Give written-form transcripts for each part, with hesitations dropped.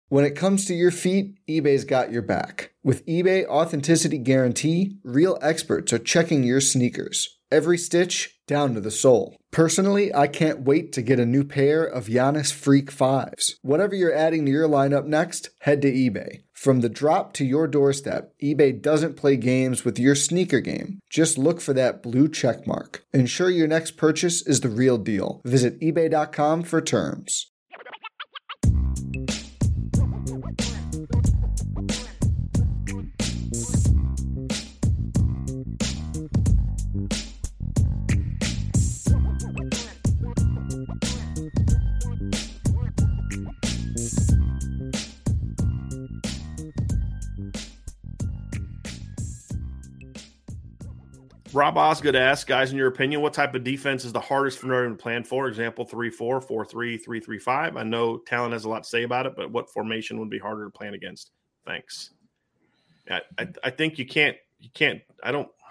When it comes to your feet, eBay's got your back. With eBay Authenticity Guarantee, real experts are checking your sneakers. Every stitch, down to the sole. Personally, I can't wait to get a new pair of Giannis Freak 5s. Whatever you're adding to your lineup next, head to eBay. From the drop to your doorstep, eBay doesn't play games with your sneaker game. Just look for that blue check mark. Ensure your next purchase is the real deal. Visit ebay.com for terms. Rob Osgood asks, guys, in your opinion, what type of defense is the hardest for Notre Dame to plan for? Example, 3-4, 4-3, 3-3-5. I know Talon has a lot to say about it, but what formation would be harder to plan against? Thanks. I think you can't –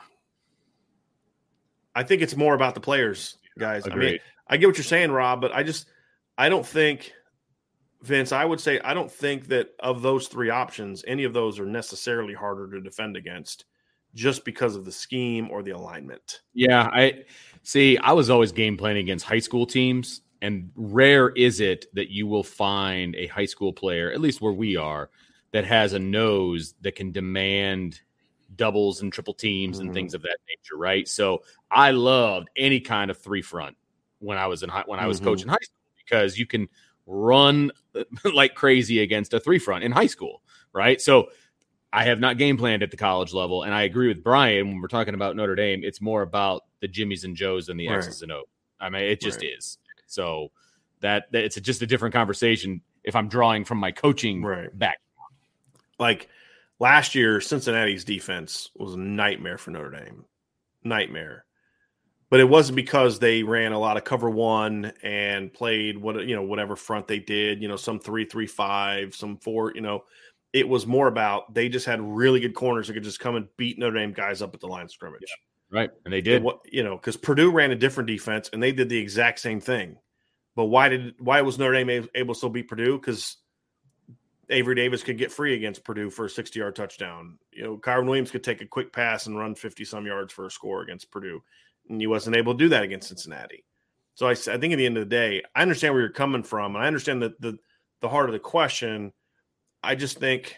I think it's more about the players, guys. Agreed. I mean, I get what you're saying, Rob, but I don't think – Vince, I would say I don't think that of those three options, any of those are necessarily harder to defend against just because of the scheme or the alignment. Yeah, I was always game planning against high school teams, and rare is it that you will find a high school player, at least where we are, that has a nose that can demand doubles and triple teams and things of that nature, right? So I loved any kind of three front when I was coaching high school, because you can run like crazy against a three front in high school, right? So I have not game planned at the college level, and I agree with Brian when we're talking about Notre Dame. It's more about the Jimmies and Joes than the X's and O's. I mean, it just is. So that it's just a different conversation if I'm drawing from my coaching background. Like last year, Cincinnati's defense was a nightmare for Notre Dame. Nightmare. But it wasn't because they ran a lot of cover one and played whatever front they did, some 3-3-5, some 4, It was more about they just had really good corners that could just come and beat Notre Dame guys up at the line of scrimmage. Yeah, right, and they did. Because Purdue ran a different defense, and they did the exact same thing. But why was Notre Dame able to still beat Purdue? Because Avery Davis could get free against Purdue for a 60-yard touchdown. Kyron Williams could take a quick pass and run 50-some yards for a score against Purdue, and he wasn't able to do that against Cincinnati. So I think at the end of the day, I understand where you're coming from, and I understand that the heart of the question. I just think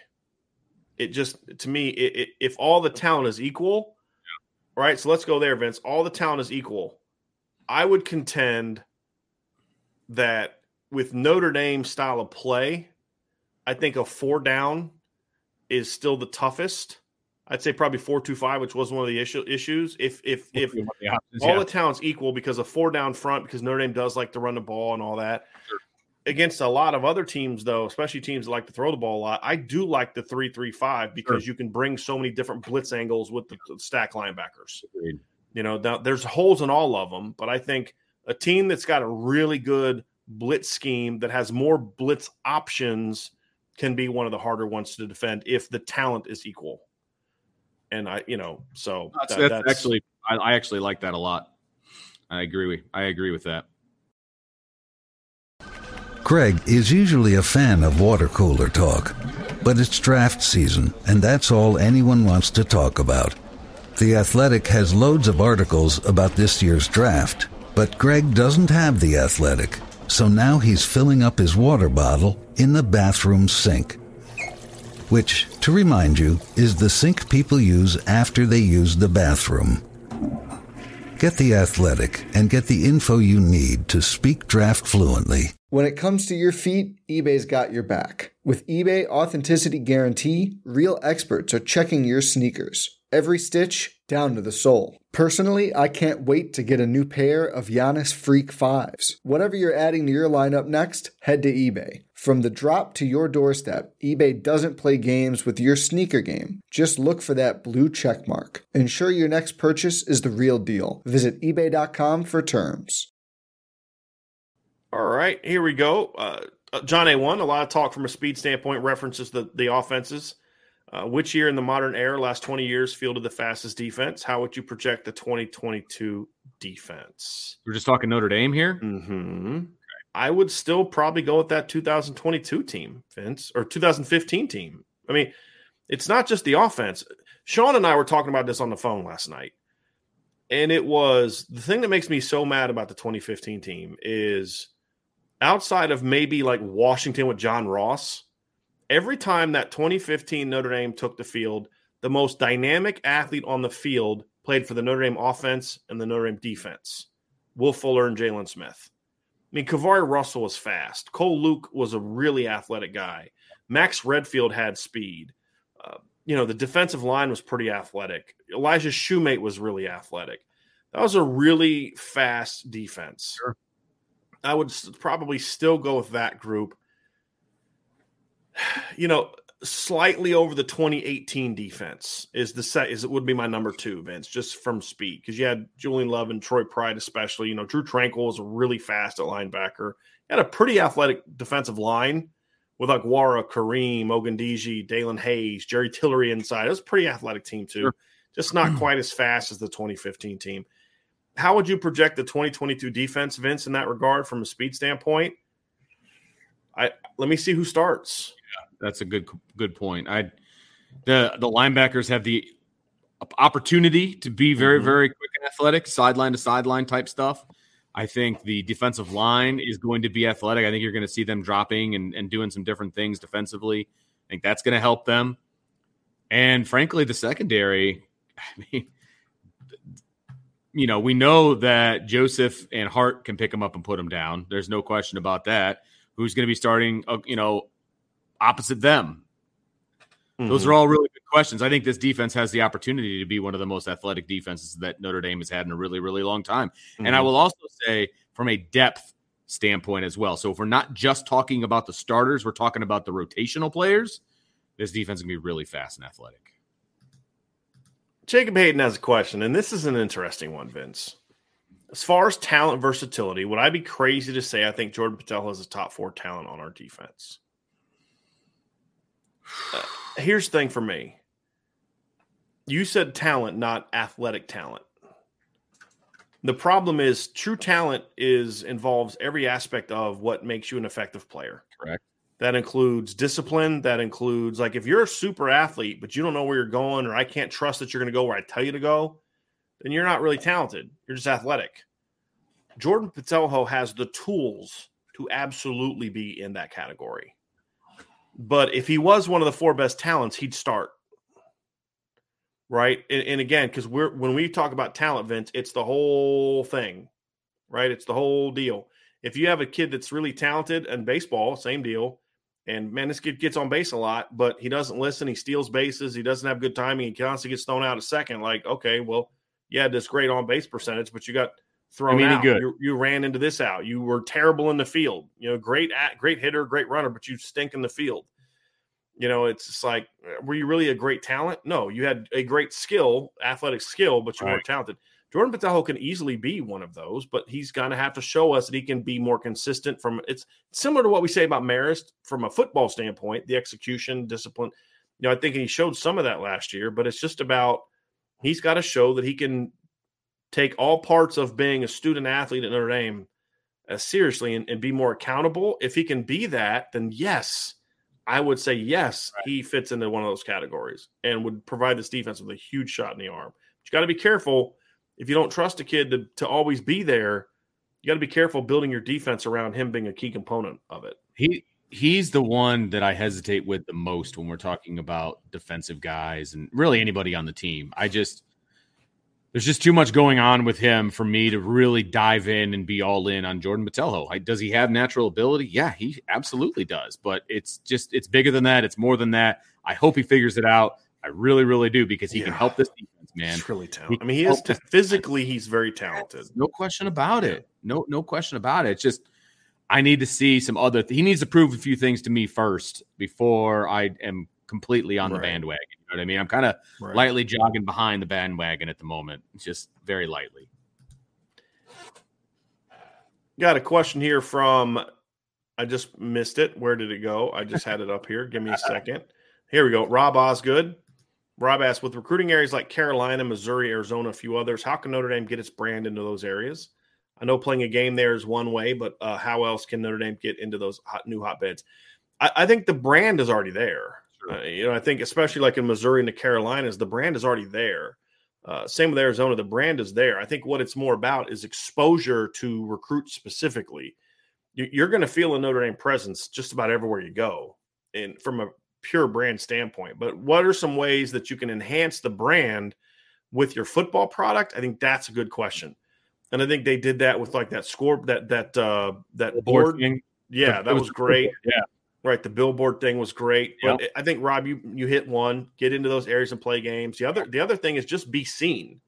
to me, if all the talent is equal, right? So let's go there, Vince. All the talent is equal. I would contend that with Notre Dame style of play, I think a 4 down is still the toughest. I'd say probably 4-2-5, which was one of the issues. If all the talent's equal, because a 4 down front, because Notre Dame does like to run the ball and all that. Sure. Against a lot of other teams, though, especially teams that like to throw the ball a lot, I do like the 3-3-5 because you can bring so many different blitz angles with the stack linebackers. Agreed. There's holes in all of them, but I think a team that's got a really good blitz scheme that has more blitz options can be one of the harder ones to defend if the talent is equal. And I actually like that a lot. I agree with that. Craig is usually a fan of water cooler talk, but it's draft season, and that's all anyone wants to talk about. The Athletic has loads of articles about this year's draft, but Greg doesn't have The Athletic, so now he's filling up his water bottle in the bathroom sink, which, to remind you, is the sink people use after they use the bathroom. Get The Athletic and get the info you need to speak draft fluently. When it comes to your feet, eBay's got your back. With eBay Authenticity Guarantee, real experts are checking your sneakers. Every stitch, down to the sole. Personally, I can't wait to get a new pair of Giannis Freak 5s. Whatever you're adding to your lineup next, head to eBay. From the drop to your doorstep, eBay doesn't play games with your sneaker game. Just look for that blue check mark. Ensure your next purchase is the real deal. Visit ebay.com for terms. All right, here we go. John A1, a lot of talk from a speed standpoint, references the offenses. Which year in the modern era, last 20 years, fielded the fastest defense? How would you project the 2022 defense? We're just talking Notre Dame here? Mm-hmm. I would still probably go with that 2022 team, Vince, or 2015 team. I mean, it's not just the offense. Sean and I were talking about this on the phone last night. And it was the thing that makes me so mad about the 2015 team is outside of maybe like Washington with John Ross, every time that 2015 Notre Dame took the field, the most dynamic athlete on the field played for the Notre Dame offense and the Notre Dame defense, Will Fuller and Jalen Smith. I mean, Kavari Russell was fast. Cole Luke was a really athletic guy. Max Redfield had speed. The defensive line was pretty athletic. Elijah Shoemate was really athletic. That was a really fast defense. Sure. I would probably still go with that group. Slightly over the 2018 defense it would be my number 2, Vince, just from speed, because you had Julian Love and Troy Pride especially. Drew Tranquil was really fast at linebacker. Had a pretty athletic defensive line with Aguara, Kareem, Ogundiji, Dalen Hayes, Jerry Tillery inside. It was a pretty athletic team too. Sure. Just not quite as fast as the 2015 team. How would you project the 2022 defense, Vince, in that regard from a speed standpoint? Let me see who starts. That's a good point. The linebackers have the opportunity to be very, very quick and athletic, sideline to sideline type stuff. I think the defensive line is going to be athletic. I think you're going to see them dropping and doing some different things defensively. I think that's going to help them. And frankly, the secondary, we know that Joseph and Hart can pick them up and put them down. There's no question about that. Who's going to be starting, opposite them? Those are all really good questions. I think this defense has the opportunity to be one of the most athletic defenses that Notre Dame has had in a really, really long time. And I will also say from a depth standpoint as well. So if we're not just talking about the starters, we're talking about the rotational players, this defense is going to be really fast and athletic. Jacob Hayden has a question, and this is an interesting one, Vince. As far as talent versatility, would I be crazy to say I think Jordan Patel has a top 4 talent on our defense? Here's the thing for me. You said talent, not athletic talent. The problem is true talent involves every aspect of what makes you an effective player. Correct. That includes discipline. That includes, like, if you're a super athlete, but you don't know where you're going, or I can't trust that you're going to go where I tell you to go, then you're not really talented. You're just athletic. Jordan Patelho has the tools to absolutely be in that category. But if he was one of the 4 best talents, he'd start. Right? And again, because when we talk about talent, Vince, it's the whole thing. Right? It's the whole deal. If you have a kid that's really talented in baseball, same deal. And, man, this kid gets on base a lot, but he doesn't listen. He steals bases. He doesn't have good timing. He constantly gets thrown out at second. Like, okay, well, you had this great on-base percentage, but you got thrown out. You ran into this out. You were terrible in the field. Great hitter, great runner, but you stink in the field. It's just like, were you really a great talent? No, you had a great skill, athletic skill, but you weren't talented. Jordan Patelho can easily be one of those, but he's going to have to show us that he can be more consistent. It's similar to what we say about Marist from a football standpoint, the execution, discipline. I think he showed some of that last year, but it's just about he's got to show that he can take all parts of being a student athlete at Notre Dame seriously and be more accountable. If he can be that, then yes, I would say yes, he fits into one of those categories and would provide this defense with a huge shot in the arm. But you got to be careful. If you don't trust a kid to always be there, you got to be careful building your defense around him being a key component of it. He's the one that I hesitate with the most when we're talking about defensive guys and really anybody on the team. There's just too much going on with him for me to really dive in and be all in on Jordan Patelho. Does he have natural ability? Yeah, he absolutely does. But it's bigger than that. It's more than that. I hope he figures it out. I really, really do, because he can help this defense, man. He's really talented. He is physically, he's very talented. No question about it. No question about it. It's just I need to see some other. He needs to prove a few things to me first before I am completely on the bandwagon. You know what I mean? I'm kind of lightly jogging behind the bandwagon at the moment, just very lightly. Got a question here from. I just missed it. Where did it go? I just had it up here. Give me a second. Here we go. Rob Osgood. Rob asked, with recruiting areas like Carolina, Missouri, Arizona, a few others, how can Notre Dame get its brand into those areas? I know playing a game there is one way, but how else can Notre Dame get into those new hotbeds? I think the brand is already there. Sure. I think especially like in Missouri and the Carolinas, the brand is already there. Same with Arizona, the brand is there. I think what it's more about is exposure to recruits specifically. You're going to feel a Notre Dame presence just about everywhere you go, and from a pure brand standpoint. But what are some ways that you can enhance the brand with your football product? I think that's a good question. And I think they did that with like that score, that board thing. Yeah, that was great. Yeah. Right. The billboard thing was great. Yep. But I think, Rob, you hit one, get into those areas and play games. The other thing is just be seen.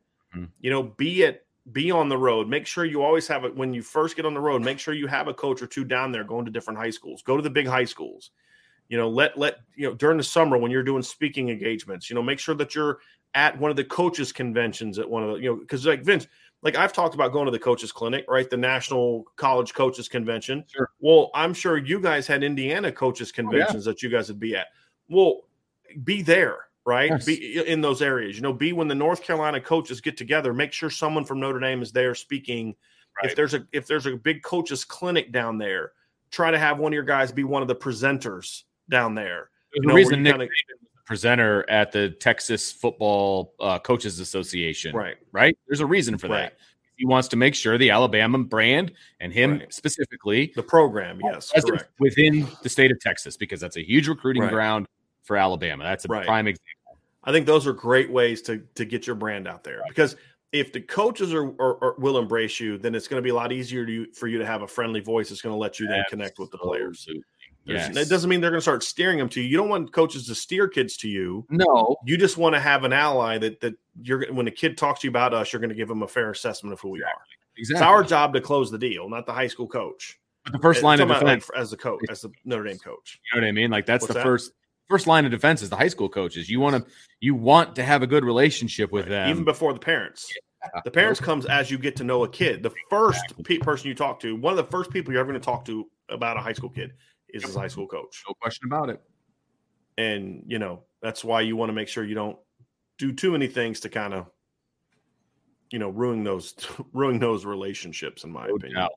Be on the road. Make sure you always have it when you first get on the road. Make sure you have a coach or two down there going to different high schools. Go to the big high schools. Let during the summer when you're doing speaking engagements, make sure that you're at one of the coaches conventions at one of the, because like Vince, like I've talked about going to the coaches clinic, right? The National College Coaches Convention. Sure. Well, I'm sure you guys had Indiana coaches conventions that you guys would be at. Well, be there, right? Yes. Be in those areas. Be when the North Carolina coaches get together, make sure someone from Notre Dame is there speaking. Right. If there's a big coaches clinic down there, try to have one of your guys be one of the presenters down there. There's a reason Nick Saban was the presenter at the Texas Football Coaches Association. Right? There's a reason for that. He wants to make sure the Alabama brand and him specifically, the program, yes, correct, within the state of Texas, because that's a huge recruiting ground for Alabama. That's a prime example. I think those are great ways to get your brand out there, because if the coaches will embrace you, then it's going to be a lot easier for you to have a friendly voice that's going to let you then connect with the players. Yes. It doesn't mean they're going to start steering them to you. You don't want coaches to steer kids to you. No. You just want to have an ally that you're, when a kid talks to you about us, you're going to give them a fair assessment of who we are. Exactly. It's our job to close the deal, not the high school coach. But the first line of defense as a coach, as the Notre Dame coach. You know what I mean? Like that's first line of defense is the high school coaches. You want to have a good relationship with them, even before the parents. Yeah. The parents comes as you get to know a kid. The first person you talk to, one of the first people you're ever going to talk to about a high school kid is his high school coach. No question about it. And, that's why you want to make sure you don't do too many things to kind of, ruin those relationships, in my opinion. Doubt.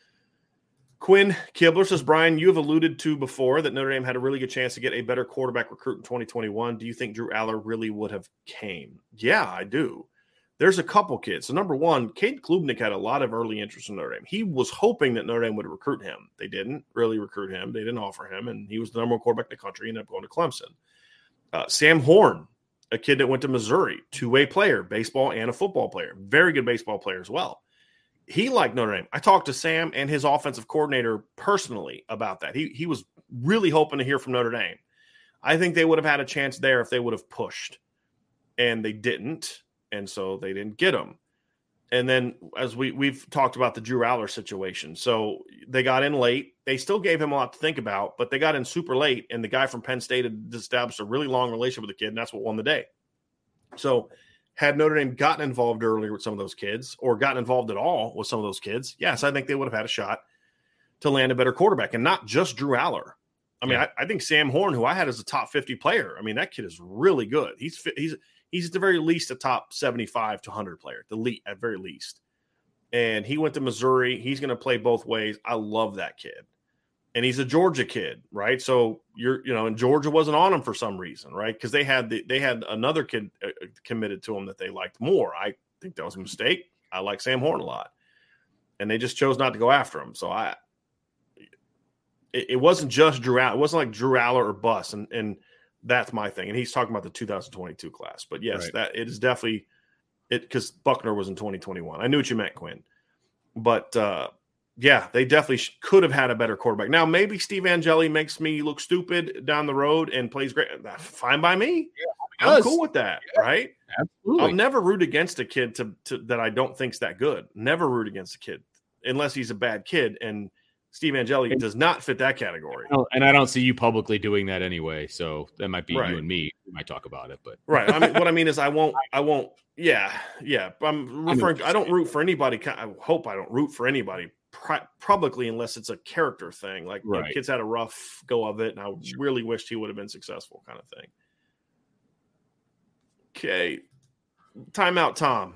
Quinn Kibler says, Brian, you have alluded to before that Notre Dame had a really good chance to get a better quarterback recruit in 2021. Do you think Drew Aller really would have came? Yeah, I do. There's a couple kids. So number one, Cade Klubnik had a lot of early interest in Notre Dame. He was hoping that Notre Dame would recruit him. They didn't really recruit him. They didn't offer him, and he was the number one quarterback in the country. He ended up going to Clemson. Sam Horn, a kid that went to Missouri, two-way player, baseball and a football player. Very good baseball player as well. He liked Notre Dame. I talked to Sam and his offensive coordinator personally about that. He was really hoping to hear from Notre Dame. I think they would have had a chance there if they would have pushed, and they didn't. And so they didn't get him. And then as we've talked about the Drew Aller situation. So they got in late. They still gave him a lot to think about, but they got in super late. And the guy from Penn State had established a really long relationship with the kid, and that's what won the day. So had Notre Dame gotten involved earlier with some of those kids, or gotten involved at all with some of those kids, yes, I think they would have had a shot to land a better quarterback, and not just Drew Aller. I mean, I think Sam Horn, who I had as a top 50 player, I mean, that kid is really good. He's at the very least a top 75 to 100 player, at very least. And he went to Missouri. He's going to play both ways. I love that kid. And he's a Georgia kid, right? So and Georgia wasn't on him for some reason, right? Because they had another kid committed to him that they liked more. I think that was a mistake. I like Sam Horn a lot. And they just chose not to go after him. So it wasn't just Drew Aller. It wasn't like Drew Aller or bust. And that's my thing. And he's talking about the 2022 class. But yes, that it is definitely it, because Buckner was in 2021. I knew what you meant, Quinn. But they definitely could have had a better quarterback. Now, maybe Steve Angeli makes me look stupid down the road and plays great. Fine by me. Yeah, I'm cool with that, right? Absolutely. I'll never root against a kid to that I don't think's that good. Never root against a kid unless he's a bad kid. And Steve Angeli does not fit that category. And I don't see you publicly doing that anyway. So that might be you and me. We might talk about it, but right. I mean, what I mean is I won't. Yeah. I'm referring. I don't root for anybody. I hope I don't root for anybody publicly unless it's a character thing. Like kids had a rough go of it, and I really wished he would have been successful, kind of thing. Okay. Timeout, Tom.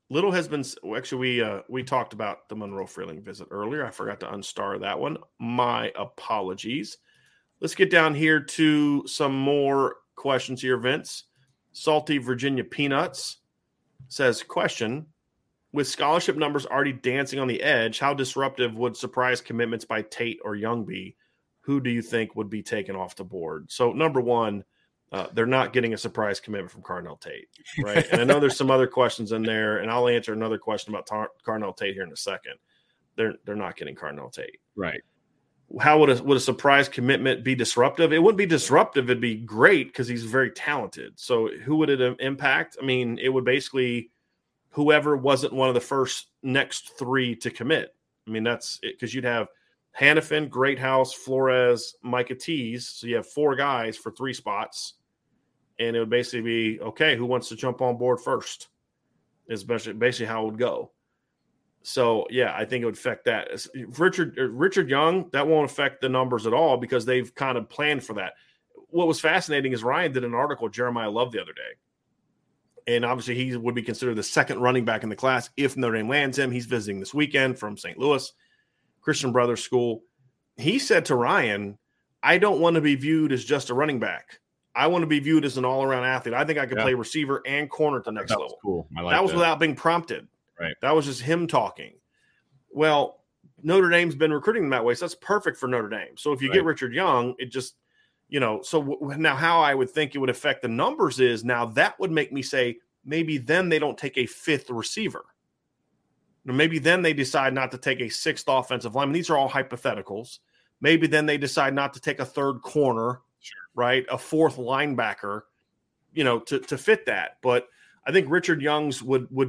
Little has been actually we talked about the Monroe Freeling visit earlier. I forgot to unstar that one. My apologies. Let's get down here to some more questions here, Vince. Salty Virginia Peanuts says, question, with scholarship numbers already dancing on the edge, how disruptive would surprise commitments by Tate or Young be? Who do you think would be taken off the board? So number one, they're not getting a surprise commitment from Cardinal Tate, right? And I know there's some other questions in there, and I'll answer another question about Cardinal Tate here in a second. They're not getting Cardinal Tate. Right. How would a surprise commitment be disruptive? It wouldn't be disruptive. It'd be great because he's very talented. So who would it impact? I mean, it would basically whoever wasn't one of the next three to commit. I mean, that's it, because you'd have Hannafin, Greathouse, Flores, Micah Tease. So you have 4 guys for 3 spots. And it would basically be, okay, who wants to jump on board first? Is basically how it would go. So, yeah, I think it would affect that. Richard Young, that won't affect the numbers at all because they've kind of planned for that. What was fascinating is Ryan did an article with Jeremiah Love the other day. And obviously he would be considered the second running back in the class if Notre Dame lands him. He's visiting this weekend from St. Louis, Christian Brothers School. He said to Ryan, I don't want to be viewed as just a running back. I want to be viewed as an all-around athlete. I think I could play receiver and corner at the next level. Cool. That was without being prompted. Right. That was just him talking. Well, Notre Dame's been recruiting them that way, so that's perfect for Notre Dame. So if you get Richard Young, it just, so now how I would think it would affect the numbers is now that would make me say maybe then they don't take a 5th receiver. Or maybe then they decide not to take a 6th offensive lineman. These are all hypotheticals. Maybe then they decide not to take a 3rd corner. Sure. Right, a 4th linebacker, to fit that. But I think Richard Young's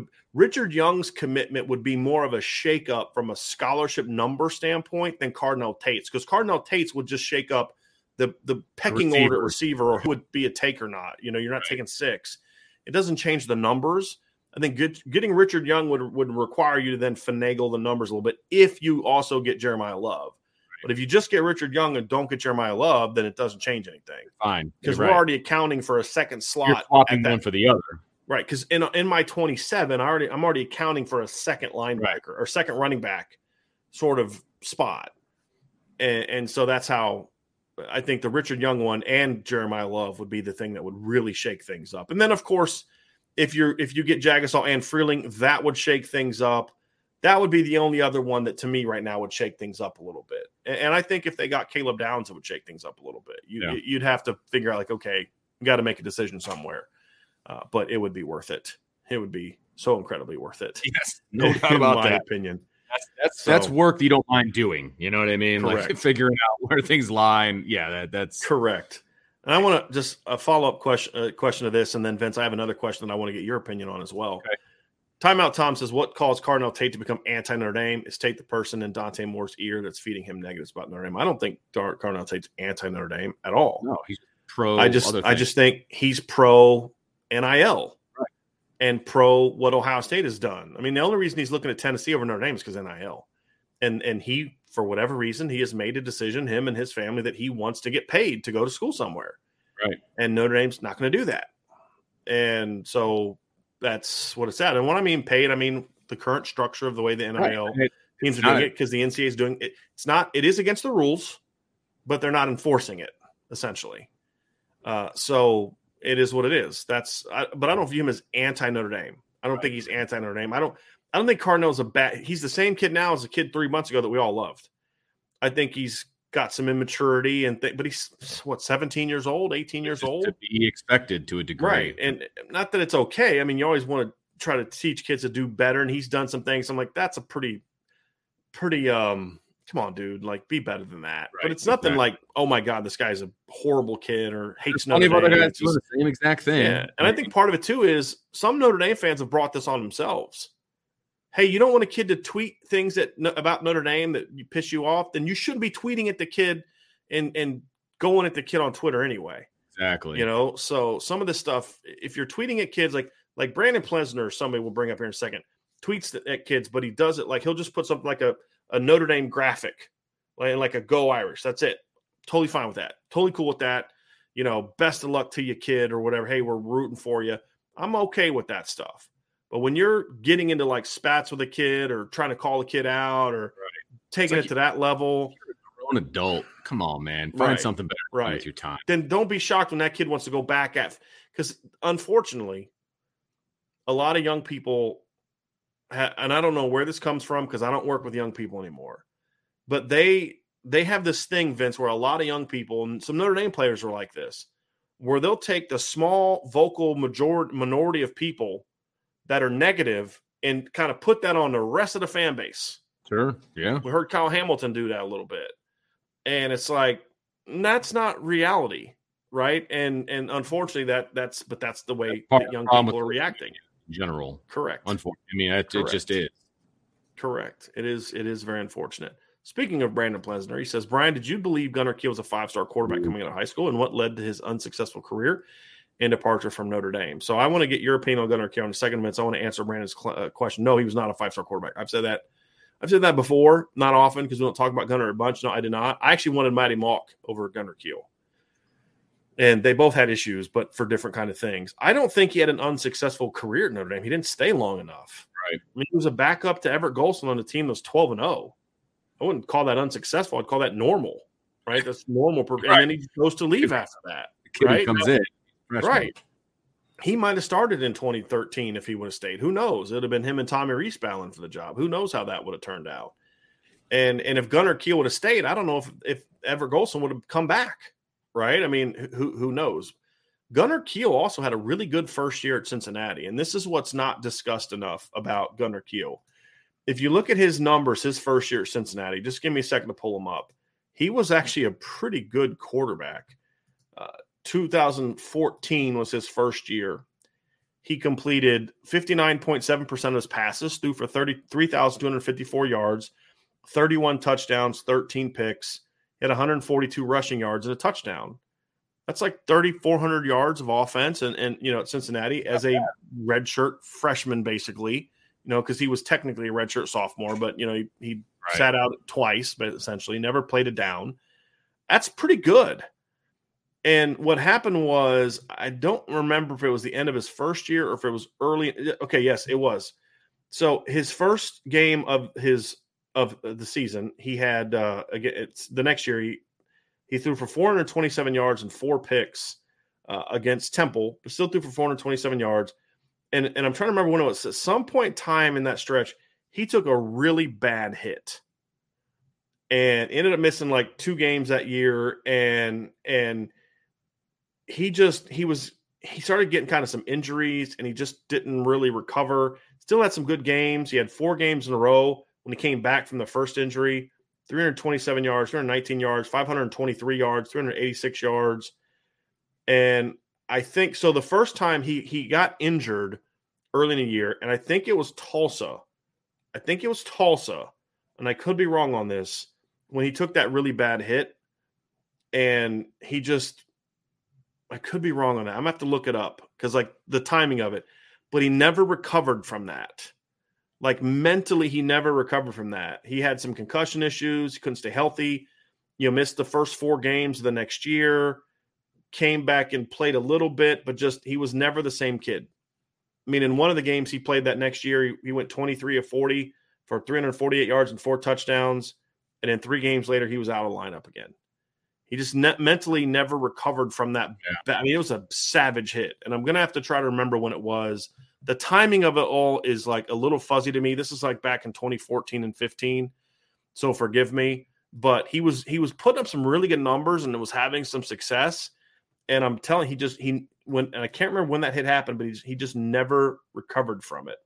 commitment would be more of a shakeup from a scholarship number standpoint than Cardinal Tate's, because Cardinal Tate's would just shake up the pecking order receiver or who would be a take or not. You're not taking 6. It doesn't change the numbers. I think getting Richard Young would require you to then finagle the numbers a little bit if you also get Jeremiah Love. But if you just get Richard Young and don't get Jeremiah Love, then it doesn't change anything. Fine. Because we're already accounting for a second slot. You're swapping one for the other. Right. Because in my 27, I'm already accounting for a second linebacker or second running back sort of spot. And so that's how I think the Richard Young one and Jeremiah Love would be the thing that would really shake things up. And then, of course, if you get Jagasaw and Freeling, that would shake things up. That would be the only other one that to me right now would shake things up a little bit. And I think if they got Caleb Downs, it would shake things up a little bit. You'd have to figure out like, okay, you got to make a decision somewhere. But it would be worth it. It would be so incredibly worth it. Yes, no doubt about that. In my opinion. That's work that you don't mind doing. You know what I mean? Correct. Like figuring out where things lie. Yeah, that's correct. And I want to just a follow-up question to this. And then Vince, I have another question that I want to get your opinion on as well. Okay. Timeout Tom says, what caused Cardinal Tate to become anti-Notre Dame? Is Tate the person in Dante Moore's ear that's feeding him negatives about Notre Dame? I don't think Cardinal Tate's anti-Notre Dame at all. No, he's pro. I just think he's pro NIL and pro what Ohio State has done. I mean, the only reason he's looking at Tennessee over Notre Dame is because NIL. And he, for whatever reason, he has made a decision, him and his family, that he wants to get paid to go to school somewhere. Right. And Notre Dame's not going to do that. And so that's what it's at. And when I mean paid, I mean the current structure of the way the NIL teams are doing it, because the NCAA is doing it. It is against the rules, but they're not enforcing it, essentially. So it is what it is. But I don't view him as anti-Notre Dame. I don't think he's anti-Notre Dame. I don't think Cardinal's he's the same kid now as a kid 3 months ago that we all loved. I think he's got some immaturity but he's 17 years old, 18 years old. To be expected to a degree. Right. And not that it's okay. I mean, you always want to try to teach kids to do better. And he's done some things. I'm like, that's a pretty, come on, dude, like be better than that. Right, but it's nothing like, oh my God, this guy's a horrible kid or hates Notre Dame. Other guys doing the same exact thing. Yeah. And I think part of it too is some Notre Dame fans have brought this on themselves. Hey, you don't want a kid to tweet things about Notre Dame that piss you off, then you shouldn't be tweeting at the kid and going at the kid on Twitter anyway. Exactly. So some of this stuff, if you're tweeting at kids like Brandon Plesner, somebody will bring up here in a second, tweets at kids, but he does it like he'll just put something like a Notre Dame graphic, like a Go Irish. That's it. Totally fine with that. Totally cool with that. Best of luck to you, kid, or whatever. Hey, we're rooting for you. I'm okay with that stuff. But when you're getting into like spats with a kid or trying to call a kid out or taking it to that level, you're a grown adult. Come on, man. Find something better with your time. Then don't be shocked when that kid wants to go back at, because unfortunately, a lot of young people, and I don't know where this comes from because I don't work with young people anymore, but they have this thing, Vince, where a lot of young people, and some Notre Dame players are like this, where they'll take the small vocal minority of people that are negative and kind of put that on the rest of the fan base. Sure. Yeah. We heard Kyle Hamilton do that a little bit. And it's like, that's not reality. Right. And unfortunately that's the way that young people are reacting in general. Correct. Unfortunately. I mean, it just is. Correct. It is very unfortunate. Speaking of Brandon Plesner, he says, Brian, did you believe Gunnar Kiel was a 5-star quarterback coming out of high school, and what led to his unsuccessful career and departure from Notre Dame? So I want to get your opinion on Gunnar Kiel in a second minute. So I want to answer Brandon's question. No, he was not a 5-star quarterback. I've said that before, not often because we don't talk about Gunnar a bunch. No, I did not. I actually wanted Matty Mock over Gunnar Kiel. And they both had issues, but for different kind of things. I don't think he had an unsuccessful career at Notre Dame. He didn't stay long enough. Right. I mean, he was a backup to Everett Golson on a team that was 12-0. I wouldn't call that unsuccessful. I'd call that normal, right? That's normal. Right. And then he goes to leave after that. The kid right? comes in. Right. He might have started in 2013 if he would have stayed. Who knows? It would have been him and Tommy Rees battling for the job. Who knows how that would have turned out? And if Gunnar Kiel would have stayed, I don't know if Everett Golson would have come back, right? I mean, who knows? Gunnar Kiel also had a really good first year at Cincinnati, and this is what's not discussed enough about Gunnar Kiel. If you look at his numbers, his first year at Cincinnati, just give me a second to pull them up. He was actually a pretty good quarterback. 2014 was his first year. He completed 59.7% of his passes, threw for 3,254 yards, 31 touchdowns, 13 picks, he had 142 rushing yards and a touchdown. That's like 3,400 yards of offense. And at Cincinnati as a redshirt freshman, basically, because he was technically a redshirt sophomore, but, he sat out twice, but essentially never played it down. That's pretty good. And what happened was, I don't remember if it was the end of his first year or if it was early. Okay, yes, it was. So his first game of the season, he had it's the next year he threw for 427 yards and 4 picks against Temple, but still threw for 427 yards. And I'm trying to remember when it was. At some point in time in that stretch, he took a really bad hit and ended up missing like 2 games that year. And he started getting kind of some injuries, and he just didn't really recover. Still had some good games. He had 4 games in a row when he came back from the first injury, 327 yards, 319 yards, 523 yards, 386 yards. And I think so. The first time he got injured early in the year, and I think it was Tulsa. And I could be wrong on this, when he took that really bad hit, and I could be wrong on that. I'm gonna have to look it up because like the timing of it, but he never recovered from that. Like mentally, he never recovered from that. He had some concussion issues. He couldn't stay healthy. Missed the first 4 games of the next year. Came back and played a little bit, but he was never the same kid. I mean, in one of the games he played that next year, he went 23 of 40 for 348 yards and 4 touchdowns. And then 3 games later, he was out of the lineup again. He just mentally never recovered from that. Yeah. I mean, it was a savage hit. And I'm going to have to try to remember when it was. The timing of it all is like a little fuzzy to me. This is like back in 2014 and 15. So forgive me. But he was putting up some really good numbers and it was having some success. And I'm telling you, and I can't remember when that hit happened, but he just never recovered from it.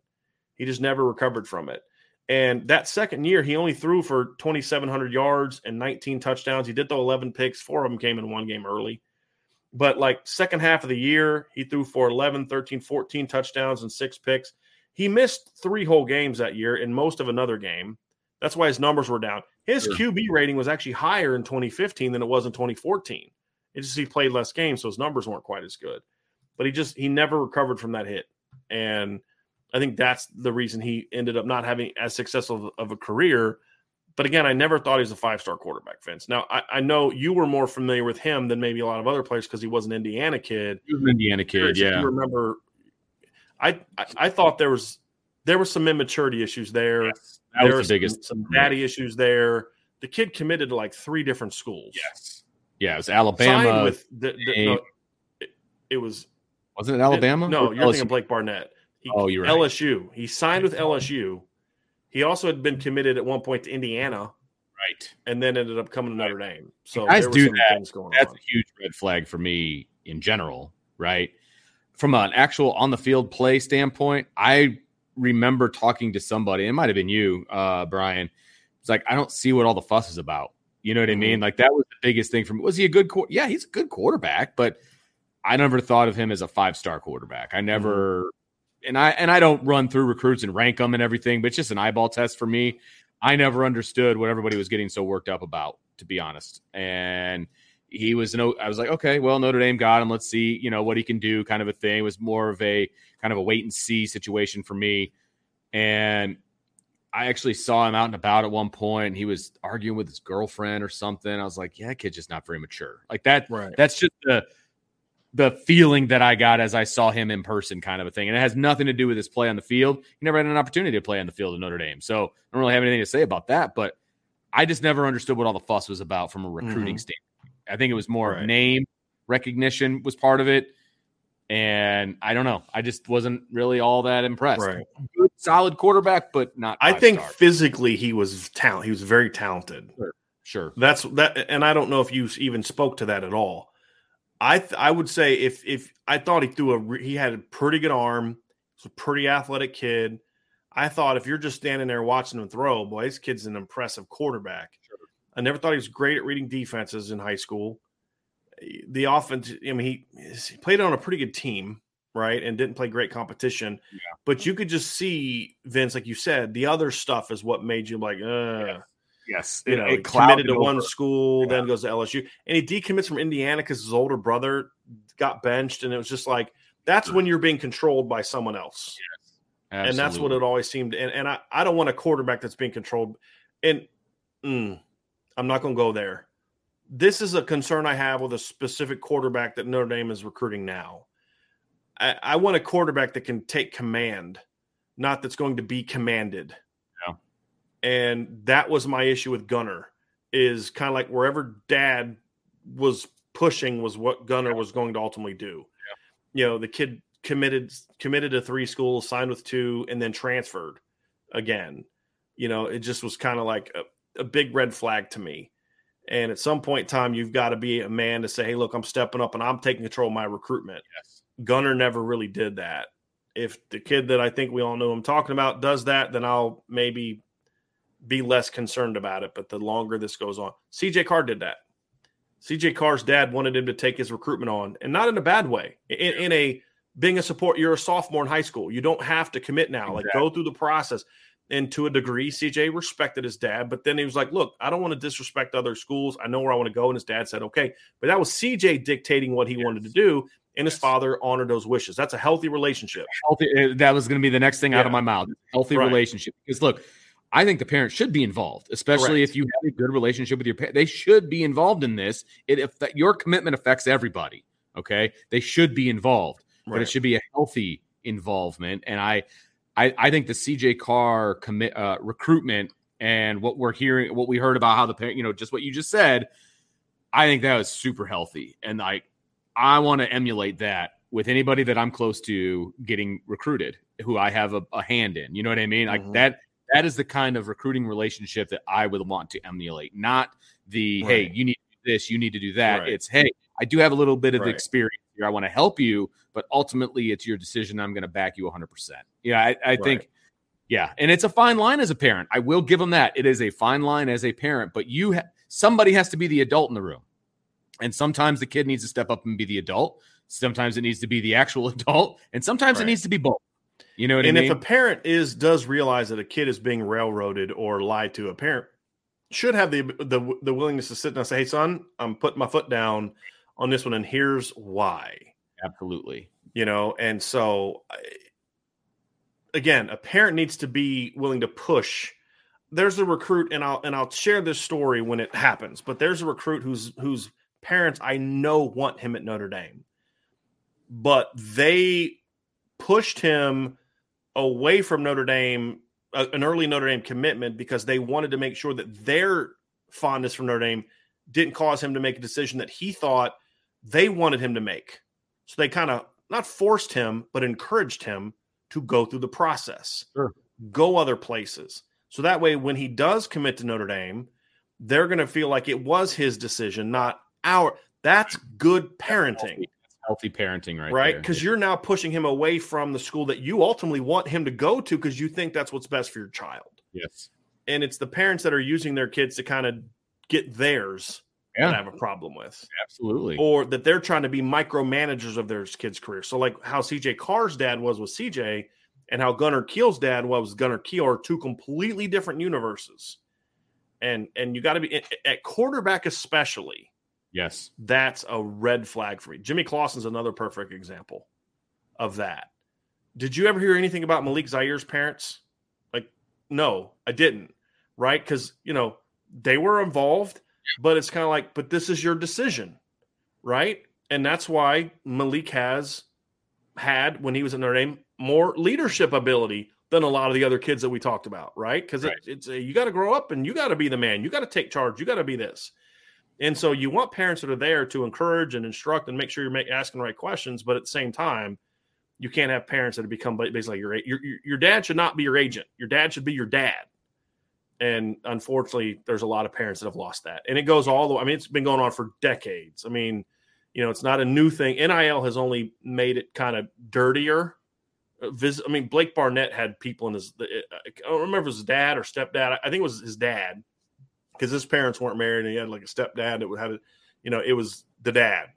And that second year, he only threw for 2,700 yards and 19 touchdowns. He did throw 11 picks. 4 of them came in one game early. But like second half of the year, he threw for 11, 13, 14 touchdowns and 6 picks. He missed 3 whole games that year and most of another game. That's why his numbers were down. His QB rating was actually higher in 2015 than it was in 2014. It's just he played less games, so his numbers weren't quite as good. But he never recovered from that hit. And I think that's the reason he ended up not having as successful of a career. But again, I never thought he was a 5-star quarterback, Vince. Now, I know you were more familiar with him than maybe a lot of other players because he was an Indiana kid. He was an Indiana kid, yeah. You remember, I thought there was some immaturity issues there. Yes, that was the biggest. Some daddy issues there. The kid committed to like 3 different schools. Yes. Yeah, it was Alabama. Signed with it was. Wasn't it Alabama? No, you're thinking of Blake Barnett. You're right. LSU. He signed with LSU. He also had been committed at one point to Indiana. Right. And then ended up coming to Notre Dame. So guys there were do some that. things going That's on. a huge red flag for me in general, right? From an actual on the field play standpoint, I remember talking to somebody, it might have been you, Brian. It's like, I don't see what all the fuss is about. You know what I mean? Like, that was the biggest thing for me. Was he a good yeah, he's a good quarterback, but I never thought of him as a 5-star quarterback. I never and I don't run through recruits and rank them and everything, but it's just an eyeball test for me. I never understood what everybody was getting so worked up about, to be honest. And I was like, okay, well, Notre Dame got him. Let's see, what he can do, kind of a thing. It was more of a kind of a wait and see situation for me. And I actually saw him out and about at one point, and he was arguing with his girlfriend or something. I was like, yeah, that kid's just not very mature. Like that. Right. That's just the feeling that I got as I saw him in person, kind of a thing. And it has nothing to do with his play on the field. He never had an opportunity to play on the field at Notre Dame. So I don't really have anything to say about that, but I just never understood what all the fuss was about from a recruiting standpoint. I think it was more name recognition was part of it. And I don't know. I just wasn't really all that impressed. Right. Good, solid quarterback, but not. I think physically he was talented. He was very talented. Sure. That's that. And I don't know if you even spoke to that at all. I would say if I thought he had a pretty good arm. He's a pretty athletic kid. I thought if you're just standing there watching him throw, boy, this kid's an impressive quarterback. Sure. I never thought he was great at reading defenses in high school. The offense, I mean, he played on a pretty good team, right, and didn't play great competition. Yeah. But you could just see, Vince, like you said, the other stuff is what made you like, Yes. He committed to one school, then goes to LSU. And he decommits from Indiana because his older brother got benched. And it was just like, that's when you're being controlled by someone else. Yes. And that's what it always seemed. And I don't want a quarterback that's being controlled. And I'm not going to go there. This is a concern I have with a specific quarterback that Notre Dame is recruiting now. I want a quarterback that can take command, not that's going to be commanded. Yeah. And that was my issue with Gunner, is kind of like wherever Dad was pushing was what Gunner was going to ultimately do. Yeah. The kid committed to 3 schools, signed with 2, and then transferred again. It just was kind of like a big red flag to me. And at some point in time, you've got to be a man to say, hey, look, I'm stepping up and I'm taking control of my recruitment. Yes. Gunner never really did that. If the kid that I think we all know I'm talking about does that, then I'll maybe be less concerned about it. But the longer this goes on, CJ Carr did that. CJ Carr's dad wanted him to take his recruitment on, and not in a bad way. In a being a support, you're a sophomore in high school. You don't have to commit now. Exactly. Like, go through the process. And to a degree, CJ respected his dad, but then he was like, look, I don't want to disrespect other schools. I know where I want to go. And his dad said, okay. But that was CJ dictating what he wanted to do, and his father honored those wishes. That's a healthy relationship. That was going to be the next thing out of my mouth. Healthy relationship. Because, look, I think the parents should be involved, especially if you have a good relationship with your parents. They should be involved in this. Your commitment affects everybody, okay? They should be involved, but it should be a healthy involvement. And I think the CJ Carr recruitment and what we heard about how the parent, just what you just said, I think that was super healthy. And I want to emulate that with anybody that I'm close to getting recruited, who I have a hand in. You know what I mean? Mm-hmm. Like that is the kind of recruiting relationship that I would want to emulate, not the, hey, you need to do this, you need to do that. Right. It's, hey, I do have a little bit of experience here. I want to help you, but ultimately it's your decision. I'm going to back you 100%. Yeah, I think, and it's a fine line as a parent. I will give them that. It is a fine line as a parent, but somebody has to be the adult in the room. And sometimes the kid needs to step up and be the adult. Sometimes it needs to be the actual adult, and sometimes it needs to be both. You know what I mean? And if a parent does realize that a kid is being railroaded or lied to, a parent should have the willingness to sit down and say, hey, son, I'm putting my foot down on this one, and here's why. Absolutely. And so, again, a parent needs to be willing to push. There's a recruit, and I'll share this story when it happens, but there's a recruit whose parents I know want him at Notre Dame, but they pushed him away from Notre Dame, an early Notre Dame commitment, because they wanted to make sure that their fondness for Notre Dame didn't cause him to make a decision that he thought they wanted him to make. So they kind of not forced him, but encouraged him to go through the process, go other places. So that way, when he does commit to Notre Dame, they're going to feel like it was his decision, not our. That's good parenting. That's healthy parenting right there. Because you're now pushing him away from the school that you ultimately want him to go to because you think that's what's best for your child. Yes. And it's the parents that are using their kids to kind of get theirs that I have a problem with. Absolutely. Or that they're trying to be micromanagers of their kids' career. So like how CJ Carr's dad was with CJ and how Gunnar Kiel's dad was with Gunnar Kiel are two completely different universes. And you got to be at quarterback especially. Yes. That's a red flag for me. Jimmy Clausen's another perfect example of that. Did you ever hear anything about Malik Zaires' parents? Like, no, I didn't. Right? Because, they were involved, but it's kind of like, but this is your decision. Right? And that's why Malik has had, when he was at Notre Dame, more leadership ability than a lot of the other kids that we talked about. Right? Because it's you got to grow up and you got to be the man. You got to take charge. You got to be this. And so you want parents that are there to encourage and instruct and make sure you're asking the right questions. But at the same time, you can't have parents that have become basically your dad should not be your agent. Your dad should be your dad. And unfortunately, there's a lot of parents that have lost that. And it goes all the way. I mean, it's been going on for decades. I mean, it's not a new thing. NIL has only made it kind of dirtier. Blake Barnett had people in I don't remember if it was his dad or stepdad. I think it was his dad. Because his parents weren't married and he had like a stepdad that had it was the dad.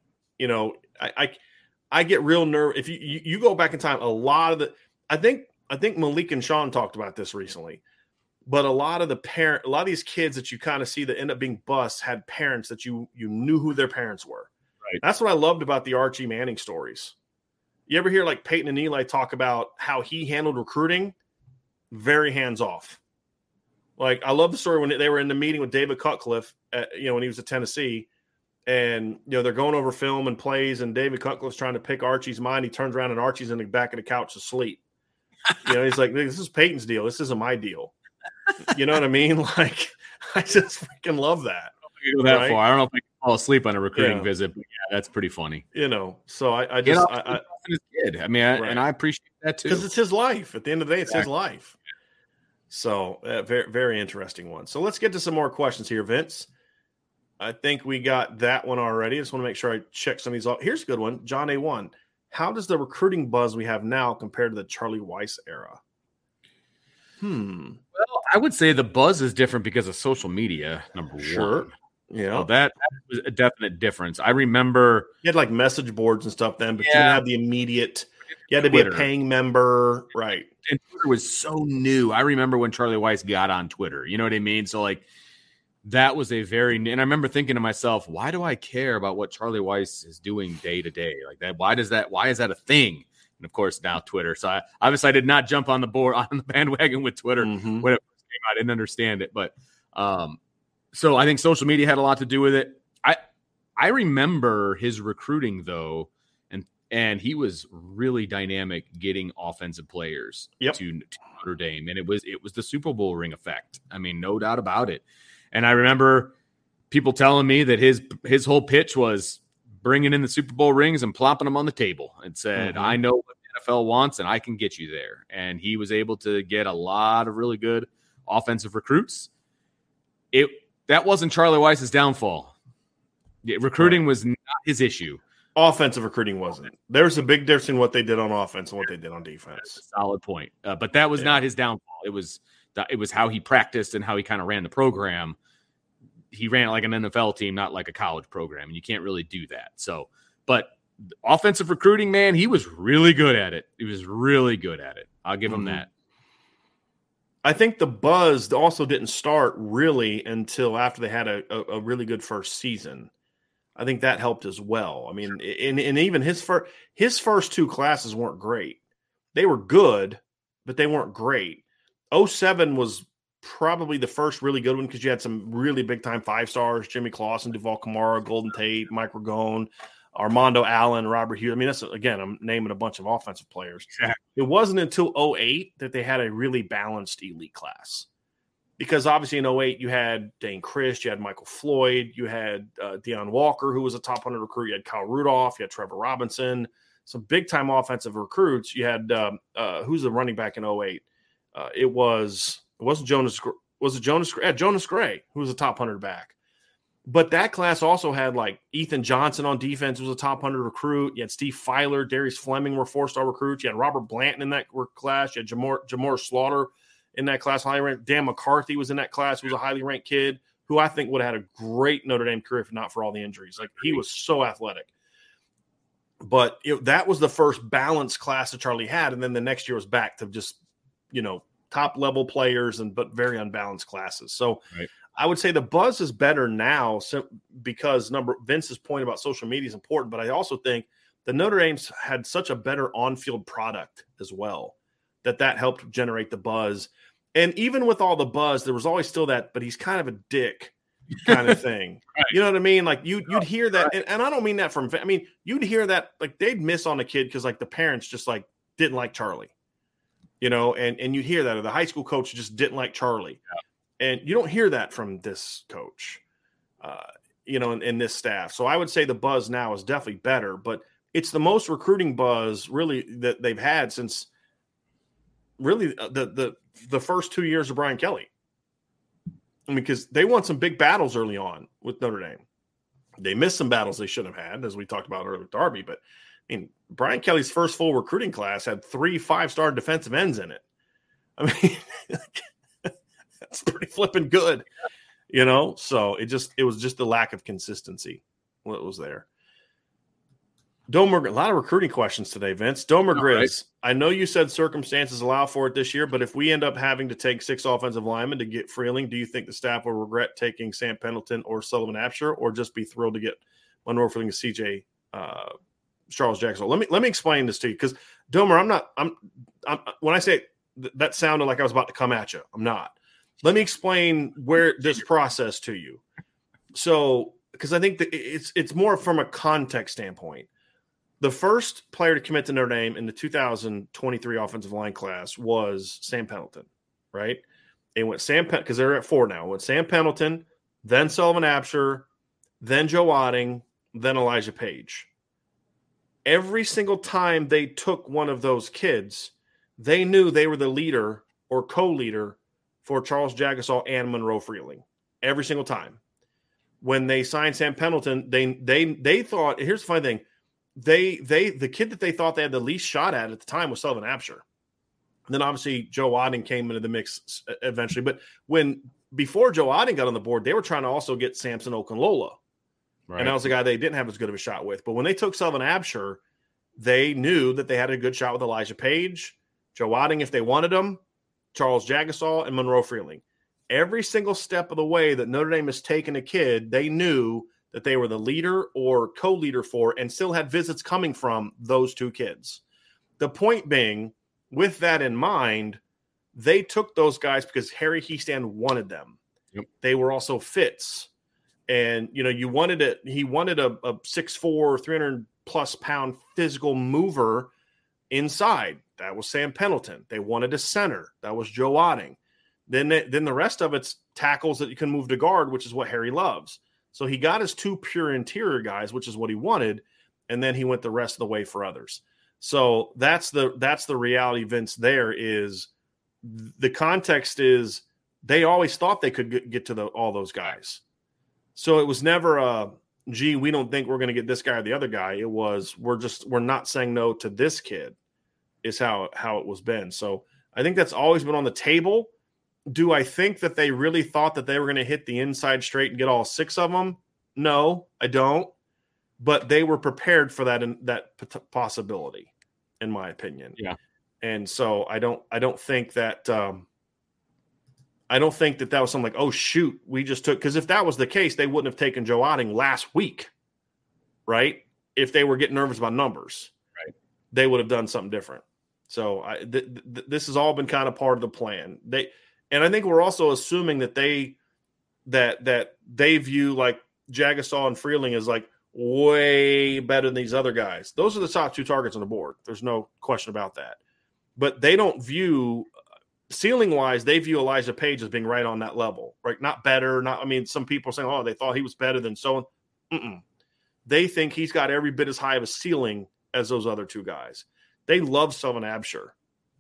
I get real nervous. If you go back in time, a lot of I think Malik and Sean talked about this recently, but a lot of these kids that you kind of see that end up being busts had parents that you knew who their parents were. Right. That's what I loved about the Archie Manning stories. You ever hear like Peyton and Eli talk about how he handled recruiting? Very hands off. Like, I love the story when they were in the meeting with David Cutcliffe, when he was at Tennessee, and, they're going over film and plays, and David Cutcliffe's trying to pick Archie's mind. He turns around, and Archie's in the back of the couch asleep. He's like, this is Peyton's deal. This isn't my deal. You know what I mean? Like, I just freaking love that. I don't know if I can go that far. I don't know if I can fall asleep on a recruiting visit, but yeah, that's pretty funny. So I his kid. I mean, and I appreciate that too. Because it's his life. At the end of the day, it's his life. So very, very interesting one. So let's get to some more questions here, Vince. I think we got that one already. I just want to make sure I check some of these off. Here's a good one. John A1. How does the recruiting buzz we have now compare to the Charlie Weis era? Well, I would say the buzz is different because of social media, number one. Yeah. So that was a definite difference. I remember you had like message boards and stuff then, but you didn't have the immediate – you had to be a paying member, right? And Twitter was so new. I remember when Charlie Weis got on Twitter. You know what I mean? So, like, that was and I remember thinking to myself, why do I care about what Charlie Weis is doing day to day? Like that, why is that a thing? And, of course, now Twitter. So, I did not jump on the bandwagon with Twitter when it first came out. I didn't understand it. But so I think social media had a lot to do with it. I remember his recruiting, though, and he was really dynamic getting offensive players to Notre Dame. And it was the Super Bowl ring effect. I mean, no doubt about it. And I remember people telling me that his whole pitch was bringing in the Super Bowl rings and plopping them on the table and said, I know what the NFL wants and I can get you there. And he was able to get a lot of really good offensive recruits. That wasn't Charlie Weis's downfall. Recruiting was not his issue. Offensive recruiting wasn't. There's a big difference in what they did on offense and what they did on defense. That's a solid point. But that was not his downfall. It was how he practiced and how he kind of ran the program. He ran it like an NFL team, not like a college program, and you can't really do that. So, but offensive recruiting, man, he was really good at it. He was really good at it. I'll give him that. I think the buzz also didn't start really until after they had a really good first season. I think that helped as well. I mean, and even his first two classes weren't great. They were good, but they weren't great. 2007 was probably the first really good one because you had some really big-time 5 stars, Jimmy Clausen, Duval Kamara, Golden Tate, Mike Ragone. Armando Allen, Robert Hughes. I mean, that's again, I'm naming a bunch of offensive players. Exactly. It wasn't until 2008 that they had a really balanced elite class. Because obviously in 2008, you had Dane Christ, you had Michael Floyd, you had Deion Walker, who was a top 100 recruit. You had Kyle Rudolph, you had Trevor Robinson, some big-time offensive recruits. You had who's the running back in 2008? It wasn't Jonas. Was it Jonas? Yeah, Jonas Gray, who was a top 100 back. But that class also had like Ethan Johnson on defense, who was a top 100 recruit. You had Steve Filer, Darius Fleming were 4-star recruits. You had Robert Blanton in that class. You had Jamor Slaughter in that class, highly ranked. Dan McCarthy was in that class, who was a highly ranked kid, who I think would have had a great Notre Dame career if not for all the injuries. Like, he was so athletic. But that was the first balanced class that Charlie had, and then the next year was back to just, top level players but very unbalanced classes. So right. I would say the buzz is better now because Vince's point about social media is important, but I also think the Notre Dame's had such a better on-field product as well that helped generate the buzz. And even with all the buzz, there was always still that, but he's kind of a dick kind of thing. Right. You know what I mean? Like you'd hear that. And I don't mean that you'd hear that, like they'd miss on the kid because like the parents just like didn't like Charlie, and you'd hear that, or the high school coach just didn't like Charlie. Yeah. And you don't hear that from this coach, and this staff. So I would say the buzz now is definitely better, but it's the most recruiting buzz really that they've had since really the first 2 years of Brian Kelly. I mean, because they won some big battles early on with Notre Dame. They missed some battles they shouldn't have had, as we talked about earlier with Darby. But, I mean, Brian Kelly's first full recruiting class had 3 5-star defensive ends in it. I mean, that's pretty flipping good, So it was just the lack of consistency what was there. Domer, a lot of recruiting questions today, Vince. Domer Grizz, right. I know you said circumstances allow for it this year, but if we end up having to take 6 offensive linemen to get Freeling, do you think the staff will regret taking Sam Pendleton or Sullivan Absher, or just be thrilled to get Monroe Freeling and CJ Charles Jackson? Let me explain this to you, because Domer, I'm when I say that sounded like I was about to come at you, I'm not. Let me explain where this process to you. So, because I think that it's more from a context standpoint. The first player to commit to Notre Dame in the 2023 offensive line class was Sam Pendleton, right? It went because they're at 4 now. It went Sam Pendleton, then Sullivan Absher, then Joe Otting, then Elijah Page. Every single time they took one of those kids, they knew they were the leader or co-leader for Charles Jagusah and Monroe Freeling. Every single time. When they signed Sam Pendleton, they thought, here's the funny thing, the kid that they thought they had the least shot at the time was Sullivan Absher. And then obviously Joe Otting came into the mix eventually. But before Joe Otting got on the board, they were trying to also get Samson Okunlola. Right. And that was the guy they didn't have as good of a shot with. But when they took Sullivan Absher, they knew that they had a good shot with Elijah Page, Joe Otting if they wanted him, Charles Jagusah, and Monroe Freeling. Every single step of the way that Notre Dame has taken a kid, they knew that they were the leader or co-leader for, and still had visits coming from those 2 kids. The point being, with that in mind, they took those guys because Harry Hiestand wanted them. Yep. They were also fits. And, he wanted a 6'4", 300-plus pound physical mover inside. That was Sam Pendleton. They wanted a center. That was Joe Otting. Then the rest of it's tackles that you can move to guard, which is what Harry loves. So he got his 2 pure interior guys, which is what he wanted, and then he went the rest of the way for others. So that's the reality, Vince. There is the context is they always thought they could get to all those guys. So it was never gee, we don't think we're going to get this guy or the other guy. It was we're not saying no to this kid is how it was been. So I think that's always been on the table. Do I think that they really thought that they were going to hit the inside straight and get all 6 of them? No, I don't. But they were prepared for that possibility, in my opinion. Yeah. And so I don't think that that was something like, oh shoot, we just took, because if that was the case, they wouldn't have taken Joe Otting last week, right? If they were getting nervous about numbers, right? They would have done something different. So this has all been kind of part of the plan. And I think we're also assuming that they view like Jagusah and Freeling as like, way better than these other guys. Those are the top 2 targets on the board. There's no question about that. But they don't view ceiling-wise, they view Elijah Page as being right on that level, right? Not better. Some people are saying, oh, they thought he was better than so. They think he's got every bit as high of a ceiling as those other 2 guys. They love Sullivan Absher,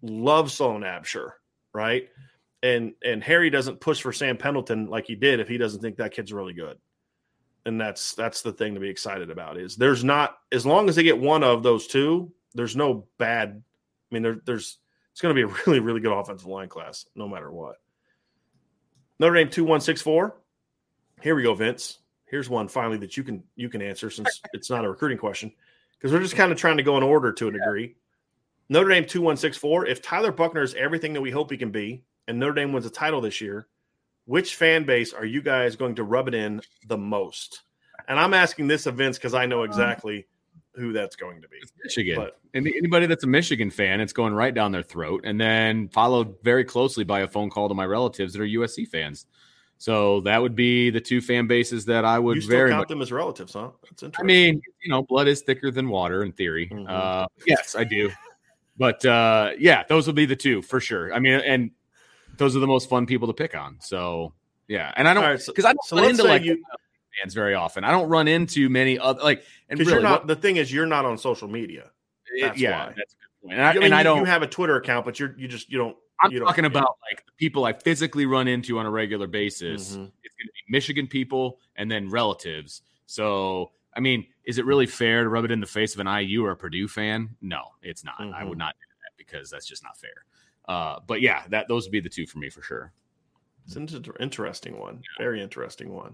right? And Harry doesn't push for Sam Pendleton like he did if he doesn't think that kid's really good. And that's the thing to be excited about is there's not, as long as they get one of those 2, there's no bad. I mean, it's going to be a really, really good offensive line class no matter what. Notre Dame 2164. Here we go, Vince. Here's one finally that you can answer since it's not a recruiting question because we're just kind of trying to go in order to a degree. Notre Dame 2164. If Tyler Buchner is everything that we hope he can be and Notre Dame wins a title this year, which fan base are you guys going to rub it in the most? And I'm asking this of Vince because I know exactly who that's going to be. It's Michigan. But anybody that's a Michigan fan, it's going right down their throat. And then followed very closely by a phone call to my relatives that are USC fans. So that would be the 2 fan bases that I would very count them as relatives, huh? That's interesting. I mean, blood is thicker than water in theory. Mm-hmm. Yes, I do. But those will be the 2 for sure. I mean, and those are the most fun people to pick on. So yeah, and I don't because I don't run into fans very often. I don't run into many other and really, you're not. The thing is, you're not on social media. That's why. That's a good point. I don't. You have a Twitter account, but you don't. I'm talking about the people I physically run into on a regular basis. Mm-hmm. It's going to be Michigan people and then relatives. So, I mean, is it really fair to rub it in the face of an IU or a Purdue fan? No, it's not. Mm-hmm. I would not do that because that's just not fair. But yeah, those would be the 2 for me for sure. It's an interesting one. Yeah. Very interesting one.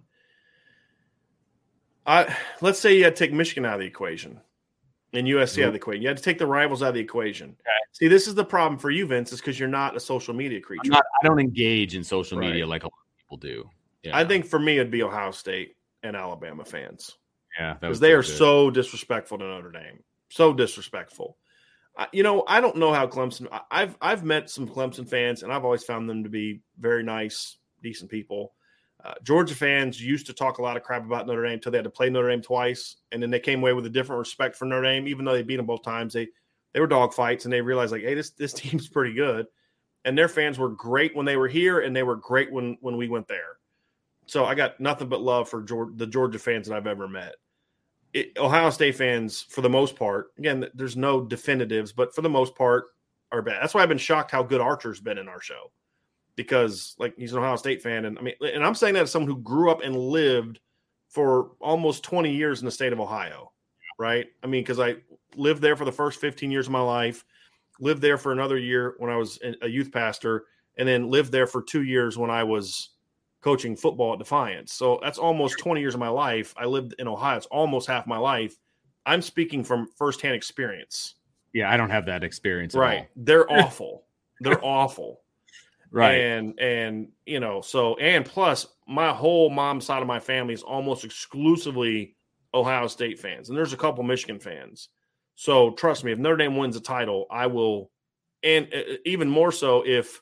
Let's say you had to take Michigan out of the equation and USC out of the equation. You had to take the rivals out of the equation. Okay. See, this is the problem for you, Vince, is because you're not a social media creature. I don't engage in social media like a lot of people do. Yeah. I think for me, it'd be Ohio State and Alabama fans. Yeah, because they are so disrespectful to Notre Dame. So disrespectful. I don't know how Clemson. I've met some Clemson fans, and I've always found them to be very nice, decent people. Georgia fans used to talk a lot of crap about Notre Dame until they had to play Notre Dame twice, and then they came away with a different respect for Notre Dame. Even though they beat them both times, they were dogfights, and they realized hey, this team's pretty good. And their fans were great when they were here, and they were great when we went there. So I got nothing but love for the Georgia fans that I've ever met. Ohio State fans, for the most part, again, there's no definitives, but for the most part, are bad. That's why I've been shocked how good Archer's been in our show, because he's an Ohio State fan, and I'm saying that as someone who grew up and lived for almost 20 years in the state of Ohio, right? Because I lived there for the first 15 years of my life, lived there for another year when I was a youth pastor, and then lived there for 2 years when I was coaching football at Defiance. So that's almost 20 years of my life. I lived in Ohio. It's almost half my life. I'm speaking from firsthand experience. Yeah, I don't have that experience at all. They're awful. They're awful. Right. And plus my whole mom's side of my family is almost exclusively Ohio State fans. And there's a couple Michigan fans. So trust me, if Notre Dame wins a title, I will. And even more so if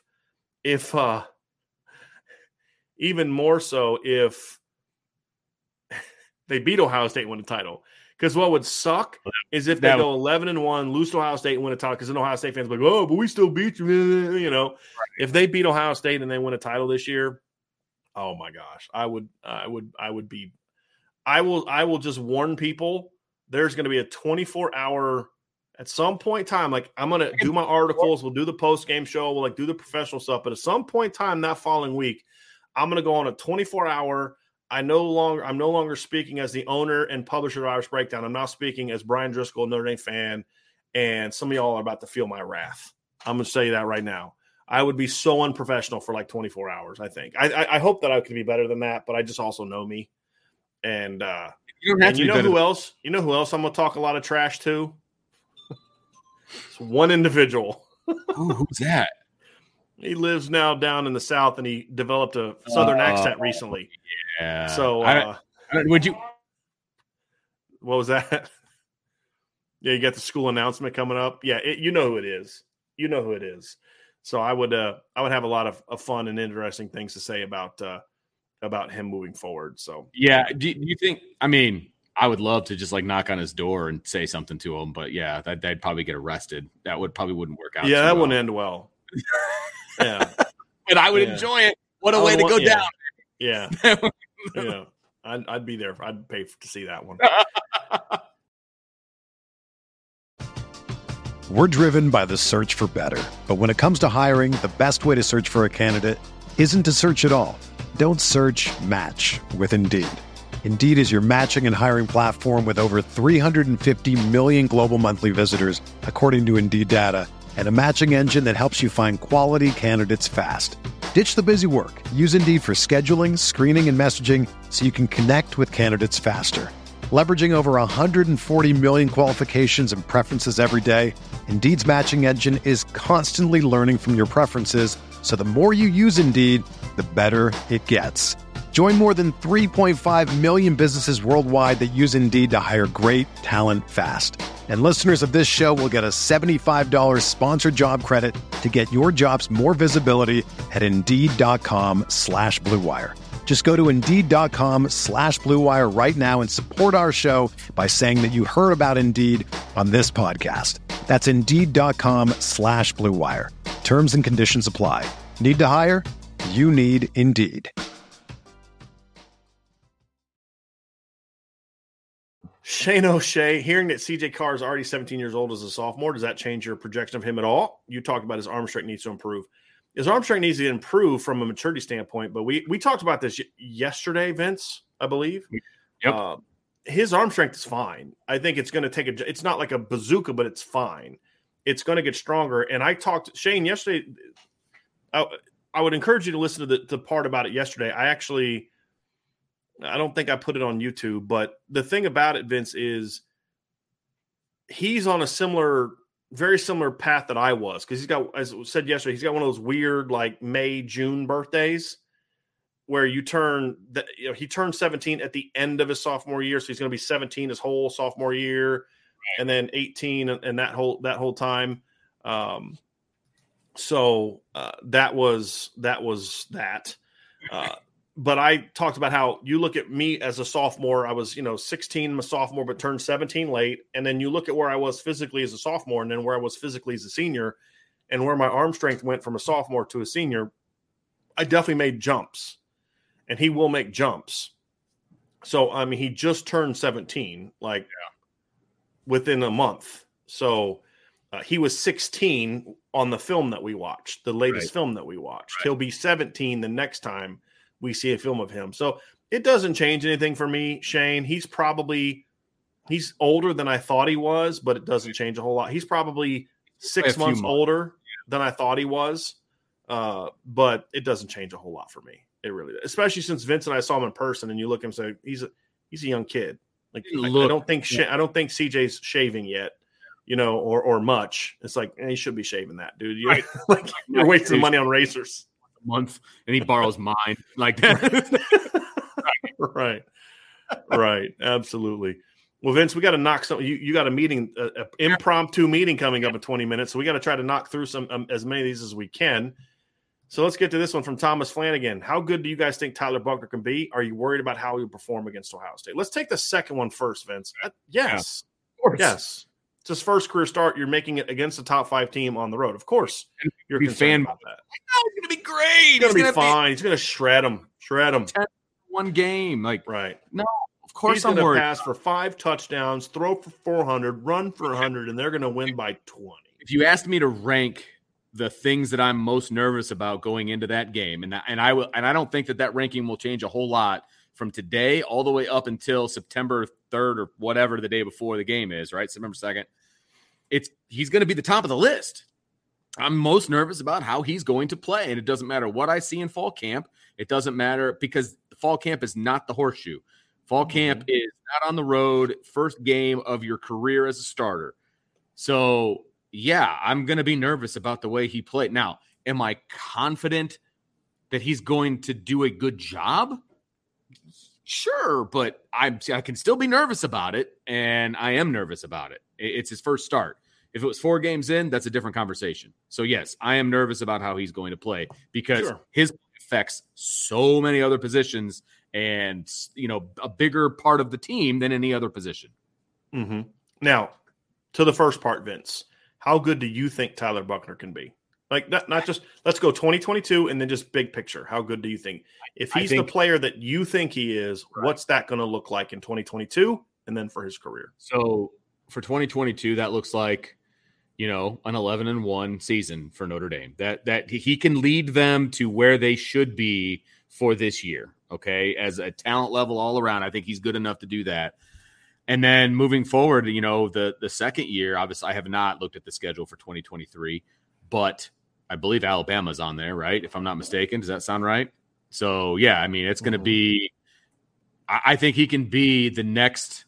they beat Ohio State and win the title. Because what would suck is if they go 11-1, lose to Ohio State and win a title, because then Ohio State fans will be like, oh, but we still beat you. Right. If they beat Ohio State and they win a title this year, oh my gosh, I will just warn people there's going to be a 24-hour at some point in time. I'm going to do my articles. We'll do the post-game show. We'll do the professional stuff. But at some point in time that following week, I'm going to go on a 24-hour. I'm no longer speaking as the owner and publisher of Irish Breakdown. I'm now speaking as Brian Driscoll, Notre Dame fan, and some of y'all are about to feel my wrath. I'm going to say that right now. I would be so unprofessional for 24 hours, I think. I hope that I could be better than that, but I just also know me. And you know who else? You know who else I'm going to talk a lot of trash to? It's one individual. Who's that? He lives now down in the South, and he developed a Southern accent recently. Yeah. So, would you? What was that? Yeah, you got the school announcement coming up. Yeah, you know who it is. You know who it is. So I would have a lot of fun and interesting things to say about him moving forward. So yeah, do you think? I would love to just like knock on his door and say something to him, but yeah, they'd probably get arrested. That probably wouldn't work out. Yeah, that well. wouldn't end well. Yeah, but I would enjoy it. What a way to go down. Yeah, yeah. I'd be there. I'd pay to see that one. We're driven by the search for better, but when it comes to hiring, the best way to search for a candidate isn't to search at all. Don't search. Match with Indeed. Indeed is your matching and hiring platform with over 350 million global monthly visitors, according to Indeed data, and a matching engine that helps you find quality candidates fast. Ditch the busy work. Use Indeed for scheduling, screening, and messaging so you can connect with candidates faster. Leveraging over 140 million qualifications and preferences every day, Indeed's matching engine is constantly learning from your preferences, so the more you use Indeed, the better it gets. Join more than 3.5 million businesses worldwide that use Indeed to hire great talent fast. And listeners of this show will get a $75 sponsored job credit to get your jobs more visibility at Indeed.com/Blue Wire. Just go to Indeed.com/Blue Wire right now and support our show by saying that you heard about Indeed on this podcast. That's Indeed.com/Blue Wire. Terms and conditions apply. Need to hire? You need Indeed. Shane O'Shea, hearing that CJ Carr is already 17 years old as a sophomore, does that change your projection of him at all? You talked about his arm strength needs to improve. His arm strength needs to improve from a maturity standpoint, but we talked about this yesterday, Vince, I believe. Yep. His arm strength is fine. I think it's going to take it's not like a bazooka, but it's fine. It's going to get stronger. And I talked to Shane yesterday. I would encourage you to listen to the part about it yesterday. I don't think I put it on YouTube, but the thing about it, Vince, is he's on a very similar path that I was, because he's got, as I said yesterday, he's got one of those weird like May, June birthdays where he turned 17 at the end of his sophomore year. So he's going to be 17 his whole sophomore year, and then 18 and that whole time. So that was that. But I talked about how you look at me as a sophomore. I was, 16 my sophomore, but turned 17 late. And then you look at where I was physically as a sophomore and then where I was physically as a senior and where my arm strength went from a sophomore to a senior. I definitely made jumps, and he will make jumps. So, I mean, he just turned 17, within a month. So he was 16 on the film that we watched, the latest film that we watched. Right. He'll be 17 the next time we see a film of him. So it doesn't change anything for me, Shane. He's older than I thought he was, but it doesn't change a whole lot. He's probably 6 months older than I thought he was. But it doesn't change a whole lot for me. It really does. Especially since Vince and I saw him in person, and you look at him and say, he's a young kid. Like, I don't think CJ's shaving yet, or much. It's like, he should be shaving that, dude. You're wasting money on racers. Month, and he borrows mine like that. Right. Absolutely. Well, Vince, we got to knock some. You got a meeting, an impromptu meeting coming up in 20 minutes, so we got to try to knock through some as many of these as we can. So let's get to this one from Thomas Flanagan. How good do you guys think Tyler Buchner can be? Are you worried about how he will perform against Ohio State? Let's take the second one first, Vince. Yes, of course. Yes. It's his first career start. You're making it against a top 5 team on the road. Of course, you're concerned about that. He's going to be great. He's going to be fine. He's going to shred him. 1 game. Right. No, of course he's I'm going worried. to pass for 5 touchdowns, throw for 400, run for 100, and they're going to win by 20. If you asked me to rank the things that I'm most nervous about going into that game, and I don't think that ranking will change a whole lot from today all the way up until September 3rd or whatever the day before the game is, right? September 2nd. He's going to be the top of the list. I'm most nervous about how he's going to play, and it doesn't matter what I see in fall camp. It doesn't matter because the fall camp is not the horseshoe. Fall camp is not on the road, first game of your career as a starter. So, yeah, I'm going to be nervous about the way he played. Now, am I confident that he's going to do a good job? Sure, but I can still be nervous about it, and I am nervous about it. It's his first start. If it was 4 games in, that's a different conversation. So, yes, I am nervous about how he's going to play because his affects so many other positions, and, a bigger part of the team than any other position. Mm-hmm. Now, to the first part, Vince, how good do you think Tyler Buchner can be? Like, not just let's go 2022 and then just big picture. How good do you think? If he's the player that you think he is, what's that going to look like in 2022 and then for his career? So for 2022, that looks like, an 11-1 season for Notre Dame. That he can lead them to where they should be for this year. Okay, as a talent level all around, I think he's good enough to do that. And then moving forward, the second year, obviously, I have not looked at the schedule for 2023, but I believe Alabama's on there, right? If I'm not mistaken. Does that sound right? So, yeah, I mean, it's going to be – I think he can be the next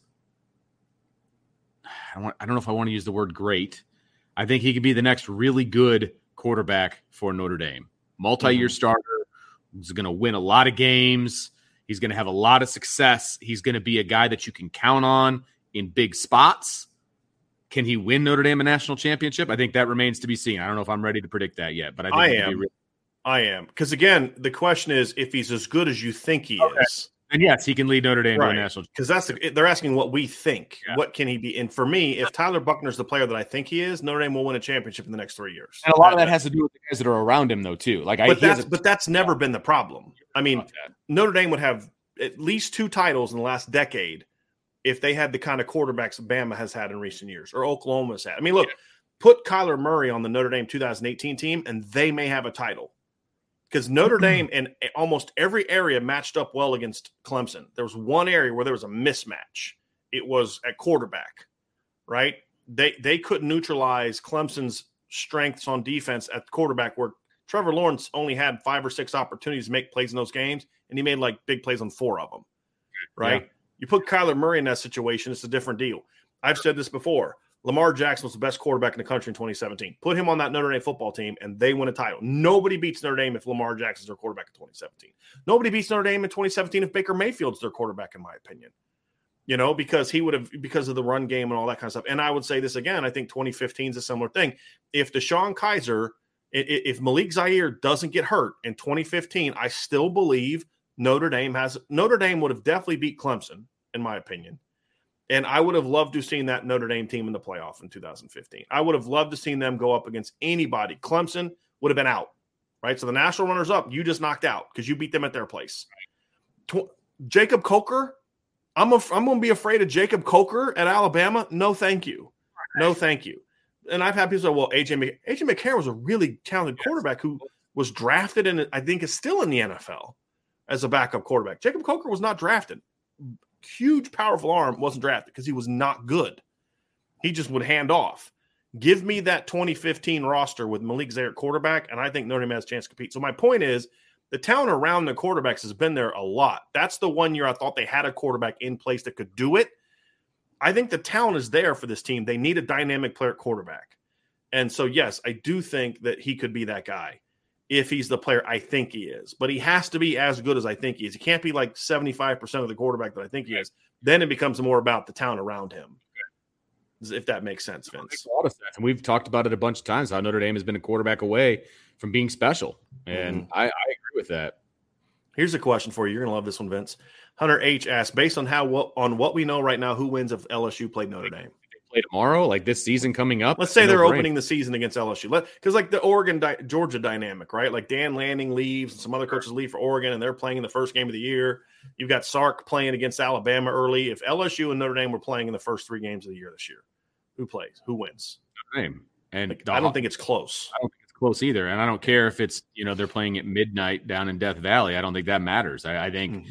– I don't know if I want to use the word great. I think he could be the next really good quarterback for Notre Dame. Multi-year starter. He's going to win a lot of games. He's going to have a lot of success. He's going to be a guy that you can count on in big spots. Can he win Notre Dame a national championship? I think that remains to be seen. I don't know if I'm ready to predict that yet, but I think I am. Because, again, the question is if he's as good as you think he is. And, yes, he can lead Notre Dame to a national championship. Because they're asking what we think. Yeah. What can he be? And for me, if Tyler Buchner's the player that I think he is, Notre Dame will win a championship in the next 3 years. And a lot of that has to do with the guys that are around him, though, too. But that's never been the problem. I mean, Notre Dame would have at least 2 titles in the last decade if they had the kind of quarterbacks Bama has had in recent years or Oklahoma's had. I mean, look, put Kyler Murray on the Notre Dame 2018 team, and they may have a title. Because Notre Dame in almost every area matched up well against Clemson. There was one area where there was a mismatch. It was at quarterback, right? They couldn't neutralize Clemson's strengths on defense at quarterback, where Trevor Lawrence only had 5 or 6 opportunities to make plays in those games, and he made like big plays on 4 of them, right? Yeah. You put Kyler Murray in that situation, it's a different deal. I've said this before. Lamar Jackson was the best quarterback in the country in 2017. Put him on that Notre Dame football team, and they win a title. Nobody beats Notre Dame if Lamar Jackson's their quarterback in 2017. Nobody beats Notre Dame in 2017 if Baker Mayfield's their quarterback, in my opinion. Because because of the run game and all that kind of stuff. And I would say this again, I think 2015 is a similar thing. If DeShone Kizer, if Malik Zaire doesn't get hurt in 2015, I still believe Notre Dame would have definitely beat Clemson, in my opinion. And I would have loved to have seen that Notre Dame team in the playoff in 2015. I would have loved to have seen them go up against anybody. Clemson would have been out, right? So the national runners-up, you just knocked out because you beat them at their place. Jacob Coker, I'm going to be afraid of Jacob Coker at Alabama? No, thank you. No, thank you. And I've had people say, well, AJ McCarron was a really talented quarterback who was drafted and I think is still in the NFL as a backup quarterback. Jacob Coker was not drafted. Huge, powerful arm, wasn't drafted because he was not good. He just would hand off. Give me that 2015 roster with Malik Zaire quarterback, and I think Notre Dame has a chance to compete. So my point is, the talent around the quarterbacks has been there a lot. That's the one year I thought they had a quarterback in place that could do it. I think the talent is there for this team. They need a dynamic player quarterback. And so, yes, I do think that he could be that guy if he's the player I think he is. But he has to be as good as I think he is. He can't be like 75% of the quarterback that I think he is. Then it becomes more about the talent around him, if that makes sense, Vince. Makes a lot of sense. And we've talked about it a bunch of times, how Notre Dame has been a quarterback away from being special. And I agree with that. Here's a question for you. You're going to love this one, Vince. Hunter H. asked, based on what we know right now, who wins if LSU played Notre Dame? Play tomorrow, like this season coming up. Let's say they're opening the season against LSU. Because like the Oregon-Georgia dynamic, right? Like Dan Lanning leaves and some other coaches leave for Oregon, and they're playing in the first game of the year. You've got Sark playing against Alabama early. If LSU and Notre Dame were playing in the first 3 games of the year this year, who plays? Who wins? Notre Dame. And I don't think it's close. I don't think it's close either. And I don't care if it's, they're playing at midnight down in Death Valley. I don't think that matters. I think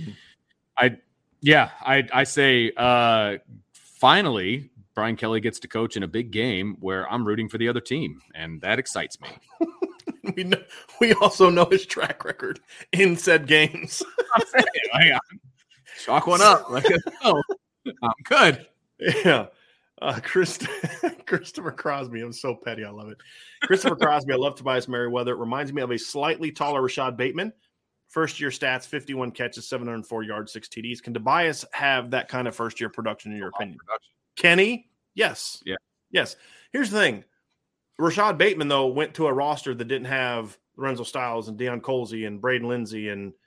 I say finally Brian Kelly gets to coach in a big game where I'm rooting for the other team, and that excites me. We also know his track record in said games. I'm saying, chalk one up. I'm good. Yeah. Christopher Crosby. I'm so petty. I love it. Christopher Crosby. I love Tobias Merriweather. It reminds me of a slightly taller Rashad Bateman. First-year stats, 51 catches, 704 yards, 6 TDs. Can Tobias have that kind of first-year production in your opinion? Can he? Yes. Yeah. Yes. Here's the thing. Rashad Bateman, though, went to a roster that didn't have Lorenzo Styles and Deion Colzie and Braden Lindsey and,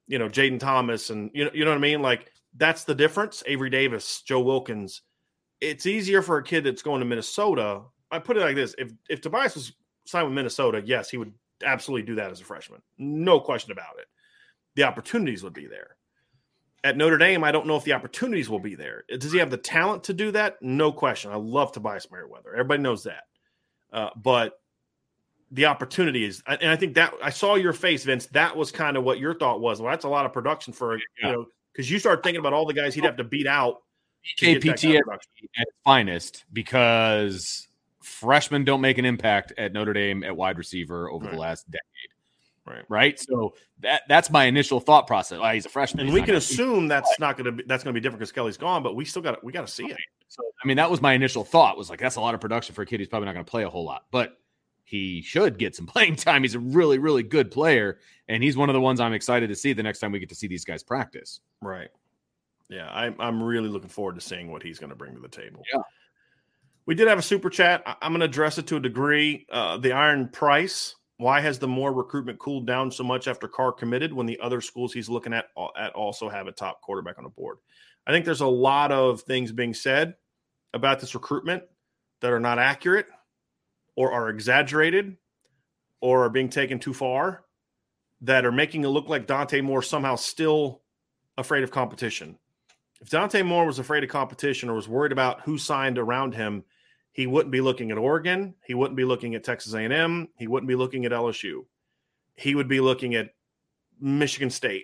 Jaden Thomas and you know what I mean? Like that's the difference. Avery Davis, Joe Wilkins. It's easier for a kid that's going to Minnesota. I put it like this. If Tobias was signed with Minnesota, yes, he would absolutely do that as a freshman. No question about it. The opportunities would be there. At Notre Dame, I don't know if the opportunities will be there. Does he have the talent to do that? No question. I love Tobias Merriweather. Everybody knows that. But the opportunity is, and I think that I saw your face, Vince. That was kind of what your thought was. Well, that's a lot of production for, because you start thinking about all the guys he'd have to beat out. KPT at its finest, because freshmen don't make an impact at Notre Dame at wide receiver over the last decade. Right. So that's my initial thought process. He's a freshman. And we can assume that's going to be different because Kelly's gone, but we got to see it. So, that was my initial thought, was like, that's a lot of production for a kid who's probably not going to play a whole lot, but he should get some playing time. He's a really, really good player, and he's one of the ones I'm excited to see the next time we get to see these guys practice. Right. Yeah, I'm really looking forward to seeing what he's going to bring to the table. Yeah. We did have a super chat. I'm going to address it to a degree. The Iron Price. Why has the Moore recruitment cooled down so much after Carr committed when the other schools he's looking at also have a top quarterback on the board? I think there's a lot of things being said about this recruitment that are not accurate or are exaggerated or are being taken too far, that are making it look like Dante Moore somehow still afraid of competition. If Dante Moore was afraid of competition or was worried about who signed around him, he wouldn't be looking at Oregon. He wouldn't be looking at Texas A&M. He wouldn't be looking at LSU. He would be looking at Michigan State.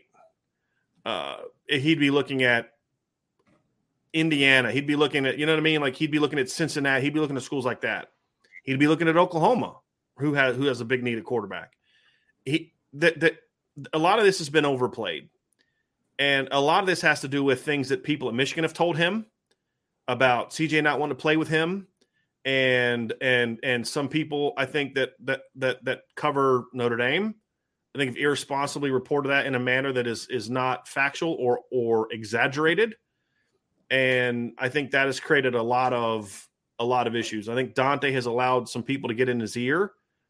He'd be looking at Indiana. He'd be looking at, you know what I mean? Like he'd be looking at Cincinnati. He'd be looking at schools like that. He'd be looking at Oklahoma, who has a big need at quarterback. A lot of this has been overplayed. And a lot of this has to do with things that people at Michigan have told him about CJ not wanting to play with him. And some people, I think that cover Notre Dame, I think have irresponsibly reported that in a manner that is not factual or exaggerated. And I think that has created a lot of issues. I think Dante has allowed some people to get in his ear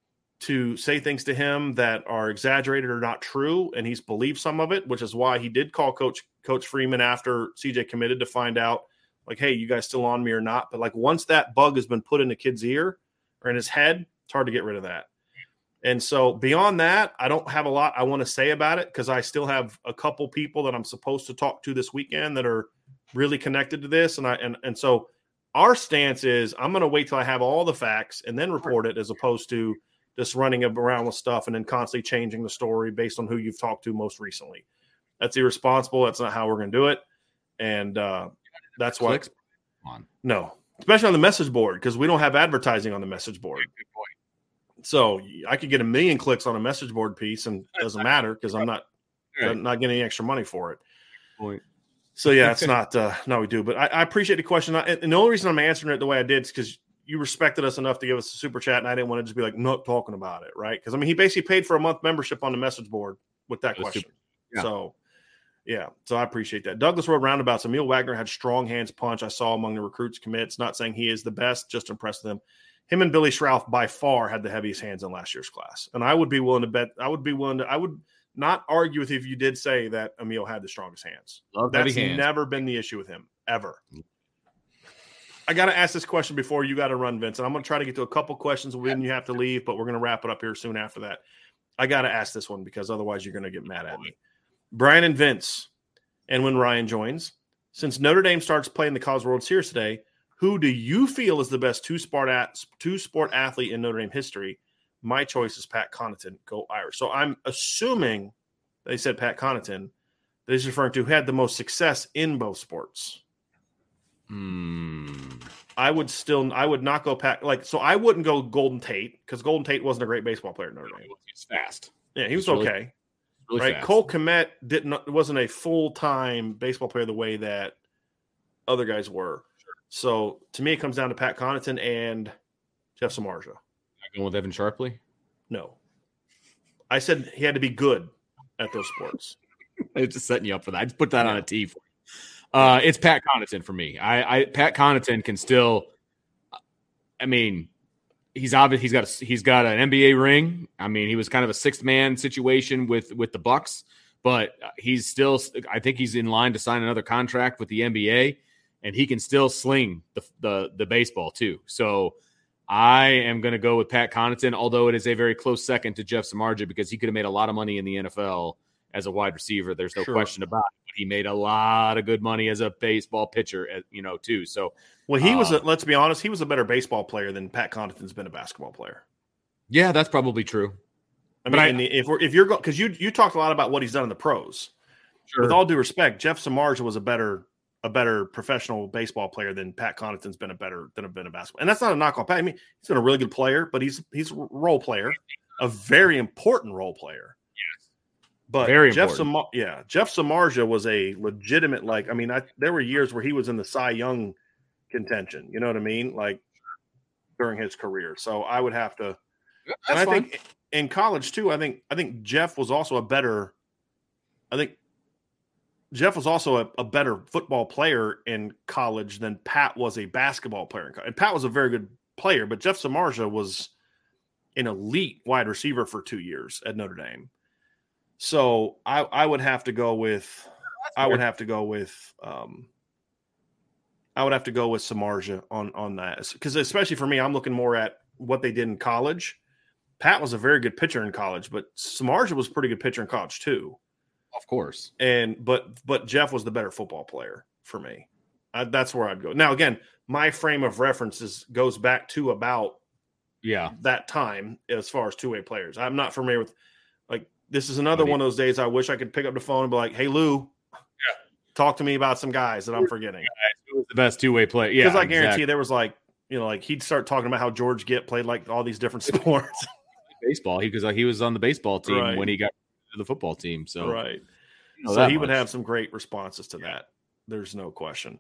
to say things to him that are exaggerated or not true, and he's believed some of it, which is why he did call Coach Freeman after CJ committed to find out, like, hey, you guys still on me or not? But like once that bug has been put in the kid's ear or in his head, it's hard to get rid of that. And so beyond that, I don't have a lot I want to say about it because I still have a couple people that I'm supposed to talk to this weekend that are really connected to this. And so our stance is I'm going to wait till I have all the facts and then report it, as opposed to just running around with stuff and then constantly changing the story based on who you've talked to most recently. That's irresponsible. That's not how we're going to do it. And that's why. No, especially on the message board, because we don't have advertising on the message board. Good point. So I could get 1 million clicks on a message board piece and it doesn't matter because I'm not getting any extra money for it. Point. So yeah, it's not we do. But I appreciate the question. And the only reason I'm answering it the way I did is because you respected us enough to give us a super chat, and I didn't want to just be like not talking about it, right? Because I mean, he basically paid for a month membership on the message board with that question. Yeah. So I appreciate that. Douglas Road Roundabouts. Emil Wagner had strong hands punch. I saw among the recruits commits. Not saying he is the best, just impressed them. Him and Billy Schrouf by far had the heaviest hands in last year's class, and I would be willing to bet. I would not argue with you if you did say that Emil had the strongest hands. That's never been the issue with him ever. I got to ask this question before you got to run, Vince. And I'm going to try to get to a couple questions when you have to leave, but we're going to wrap it up here soon after that. I got to ask this one because otherwise you're going to get mad at me. Brian and Vince, and when Ryan joins, since Notre Dame starts playing the College World Series today, who do you feel is the best two-sport athlete in Notre Dame history? My choice is Pat Connaughton. Go Irish. So I'm assuming they said Pat Connaughton. That he's referring to who had the most success in both sports. I would not go Pat. So I wouldn't go Golden Tate because Golden Tate wasn't a great baseball player at Notre Dame. He's fast. Yeah, he was okay. Really right. Fast. Cole Kmet wasn't a full-time baseball player the way that other guys were. Sure. So to me, it comes down to Pat Connaughton and Jeff Samardzija. Not going with Evan Sharpley? No. I said he had to be good at those sports. I was just setting you up for that. I just put that on a tee for you. It's Pat Connaughton for me. Pat Connaughton can still. I mean, he's got an NBA ring. I mean, he was kind of a sixth man situation with the Bucks, but he's still, I think he's in line to sign another contract with the NBA, and he can still sling the baseball too. So I am going to go with Pat Connaughton, although it is a very close second to Jeff Samardzija because he could have made a lot of money in the NFL as a wide receiver. There's no question about it. But he made a lot of good money as a baseball pitcher, too. So, well, he was. Let's be honest, he was a better baseball player than Pat Connaughton's been a basketball player. Yeah, that's probably true. I mean, if you're because you talked a lot about what he's done in the pros. Sure. With all due respect, Jeff Samardzija was a better professional baseball player than Pat Connaughton's been a basketball. And that's not a knock on Pat. I mean, he's been a really good player, but he's a role player, a very important role player. Yes. But very Jeff Samardzija was a legitimate, there were years where he was in the Cy Young contention, you know what I mean? Like during his career. So I would have to, and I think in college too, I think Jeff was also a better football player in college than Pat was a basketball player. And Pat was a very good player, but Jeff Samardzija was an elite wide receiver for 2 years at Notre Dame. So I would have to go with Samardzija on that, because especially for me, I'm looking more at what they did in college. Pat was a very good pitcher in college, but Samardzija was a pretty good pitcher in college too. Of course. But Jeff was the better football player for me. That's where I'd go. Now, again, my frame of references goes back to about that time as far as two-way players. I'm not familiar with, this is another one of those days I wish I could pick up the phone and be like, hey, Lou, talk to me about some guys that I'm forgetting. Who was the best two-way player? Yeah, because I guarantee there was he'd start talking about how George Gitt played all these different sports. Baseball, because he was on the baseball team when he got to the football team. So right. So he would have some great responses to that. There's no question.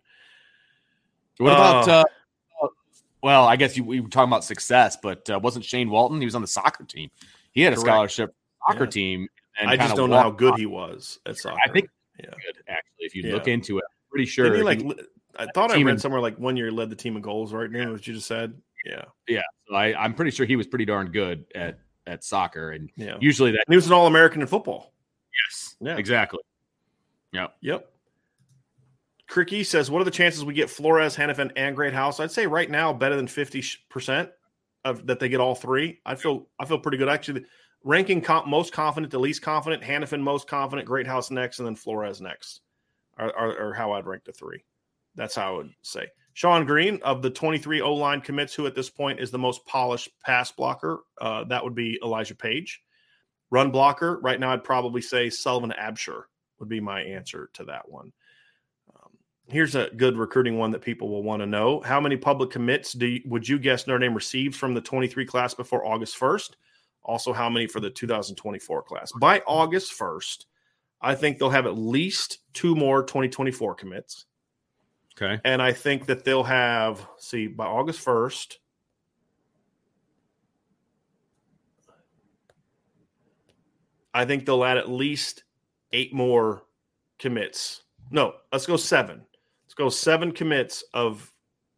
What about well, I guess we were talking about success, but wasn't Shane Walton? He was on the soccer team. He had a scholarship soccer team. And I just don't know how good he was at soccer. I think good, actually, if you look into it. I'm pretty sure. I thought I read somewhere 1 year he led the team in goals, right? Now, what you just said. Yeah. Yeah. So I'm pretty sure he was pretty darn good at soccer. And usually that. And he was an All-American in football. Yes. Yeah. Exactly. Yep. Cricky says, what are the chances we get Flores, Hanifin, and Great House? I'd say right now better than 50% of that they get all three. I feel pretty good. Actually, ranking most confident to least confident, Hanifin most confident, Great House next, and then Flores next are how I'd rank the three. That's how I would say. Sean Green, of the 23 O-line commits, who at this point is the most polished pass blocker, that would be Elijah Page. Run blocker, right now I'd probably say Sullivan Absher would be my answer to that one. Here's a good recruiting one that people will want to know. How many public commits would you guess Notre Dame receives from the 23 class before August 1st? Also, how many for the 2024 class? By August 1st, I think they'll have at least 2 more 2024 commits. Okay. And I think that they'll have, by August 1st, I think they'll add at least 8 more commits. No, let's go 7. Let's go 7 commits of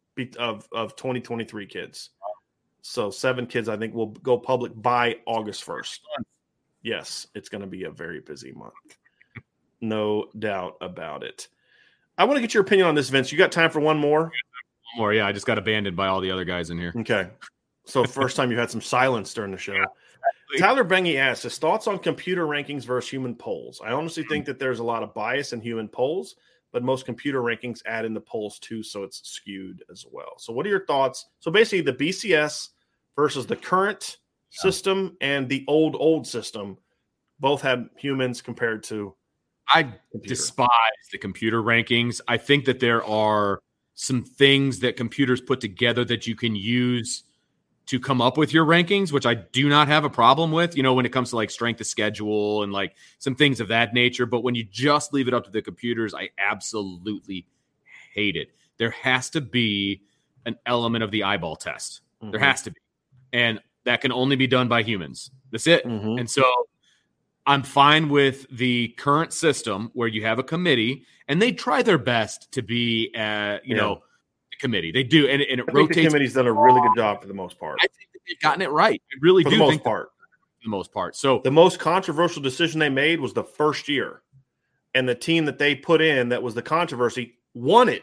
2023 kids. So 7 kids, I think, will go public by August 1st. Yes, it's going to be a very busy month. No doubt about it. I want to get your opinion on this, Vince. You got time for one more? One more, yeah. I just got abandoned by all the other guys in here. Okay. So first time you had some silence during the show. Tyler Bengy asks, his thoughts on computer rankings versus human polls. I honestly think that there's a lot of bias in human polls, but most computer rankings add in the polls too, so it's skewed as well. So what are your thoughts? So basically the BCS versus the current system and the old system both had humans compared to I despise the computer rankings. I think that there are some things that computers put together that you can use to come up with your rankings, which I do not have a problem with, when it comes to strength of schedule and some things of that nature. But when you just leave it up to the computers, I absolutely hate it. There has to be an element of the eyeball test. Mm-hmm. There has to be. And that can only be done by humans. That's it. Mm-hmm. And so I'm fine with the current system where you have a committee and they try their best to be, the committee. They do. And it rotates. The committee's done a really good job for the most part. I think that they've gotten it right. I really do. For the most part. the most part. So the most controversial decision they made was the first year, and the team that they put in that was the controversy won it.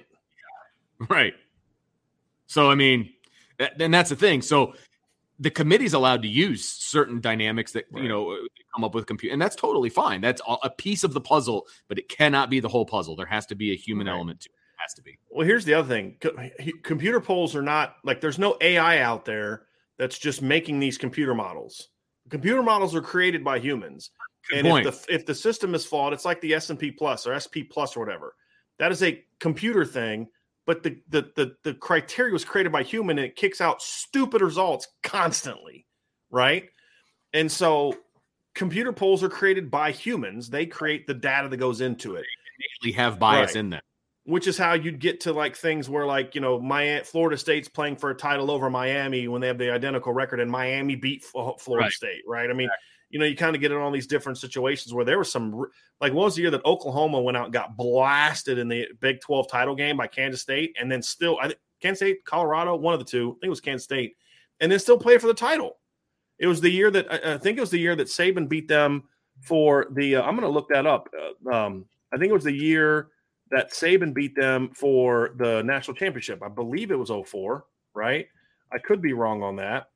Right. So, I mean, and that's the thing. So the committee's allowed to use certain dynamics that, Right. Come up with computer, and that's totally fine. That's a piece of the puzzle, but it cannot be the whole puzzle. There has to be a human element to it. It has to be. Well, here's the other thing. Computer polls are not like there's no AI out there that's just making these computer models. Computer models are created by humans. Good And point. if the system is flawed, it's like the S&P Plus or SP Plus or whatever. That is a computer thing, but the criteria was created by human, and it kicks out stupid results constantly, right? And so computer polls are created by humans. They create the data that goes into it, They have bias Right. in them. which is how you'd get to like things where like, Florida State's playing for a title over Miami when they have the identical record, and Miami beat Florida Right. State, right? I mean, you kind of get in all these different situations where there was some, like, what was the year that Oklahoma went out and got blasted in the Big 12 title game by Kansas State, and then still, Kansas State, Colorado, one of the two, I think it was Kansas State, and then still played for the title. It was the year that, I think it was the year that Saban beat them for the, I'm going to look that up. I think it was the year that Saban beat them for the national championship. I believe it was 2004, right? I could be wrong on that.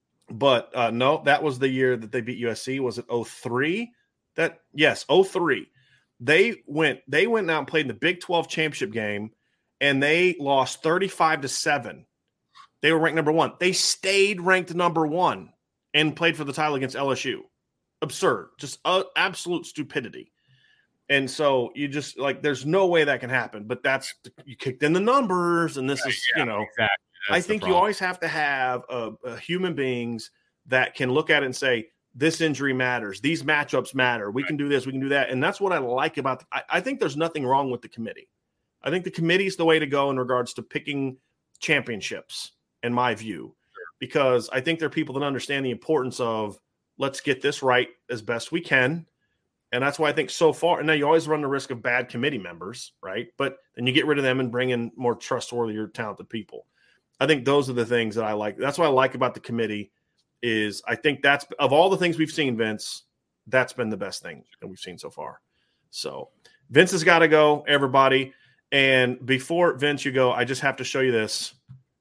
But no, that was the year that they beat USC. Was it 2003? Yes, 2003. They went out and played in the Big 12 championship game, and they lost 35-7. They were ranked number 1. They stayed ranked number 1 and played for the title against LSU. Absurd. Just absolute stupidity. And so you just like, there's no way that can happen, but you kicked in the numbers, and this is, Exactly. I think you always have to have human beings that can look at it and say, this injury matters. These matchups matter. We can do this. We can do that. And that's what I like about I think there's nothing wrong with the committee. I think the committee is the way to go in regards to picking championships, in my view, because I think there are people that understand the importance of let's get this right as best we can. And that's why I think so far, and now you always run the risk of bad committee members, right? But then you get rid of them and bring in more trustworthy or talented people. I think those are the things that I like. That's what I like about the committee is I think that's, of all the things we've seen, Vince, that's been the best thing that we've seen so far. So Vince has got to go, everybody. And before, Vince, you go, I just have to show you this.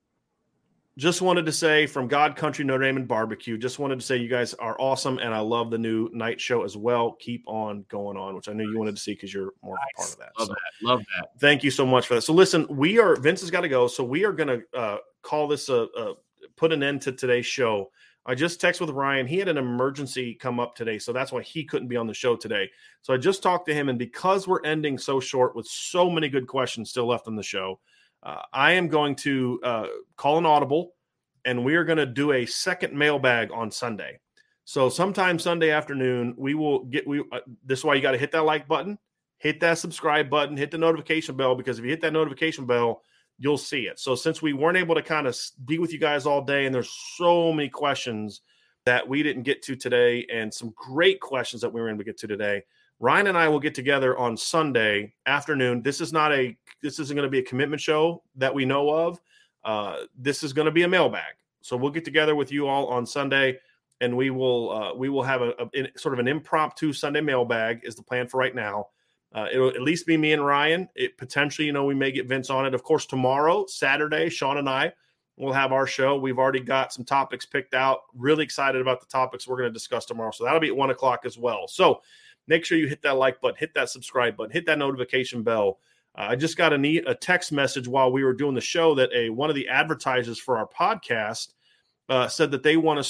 Just wanted to say from God Country Notre Dame and Barbecue, just wanted to say you guys are awesome, and I love the new night show as well. Keep on going on, which I knew you wanted to see because you're more of a part of that. Love that. Thank you so much for that. So listen, Vince has got to go, so we are going to call this put an end to today's show. I just texted with Ryan. He had an emergency come up today, so that's why he couldn't be on the show today. So I just talked to him, and because we're ending so short with so many good questions still left on the show, I am going to call an audible, and we are going to do a second mailbag on Sunday. So sometime Sunday afternoon, we will get this is why you got to hit that like button, hit that subscribe button, hit the notification bell, because if you hit that notification bell, you'll see it. So since we weren't able to kind of be with you guys all day, and there's so many questions that we didn't get to today, and some great questions that we were able to get to today, Ryan and I will get together on Sunday afternoon. This isn't going to be a commitment show that we know of. This is going to be a mailbag. So we'll get together with you all on Sunday, and we will have a sort of an impromptu Sunday mailbag is the plan for right now. It'll at least be me and Ryan. It potentially, we may get Vince on it. Of course, tomorrow, Saturday, Sean and I will have our show. We've already got some topics picked out. Really excited about the topics we're going to discuss tomorrow. So that'll be at 1:00 as well. So make sure you hit that like button, hit that subscribe button, hit that notification bell. I just got a text message while we were doing the show that one of the advertisers for our podcast said that they want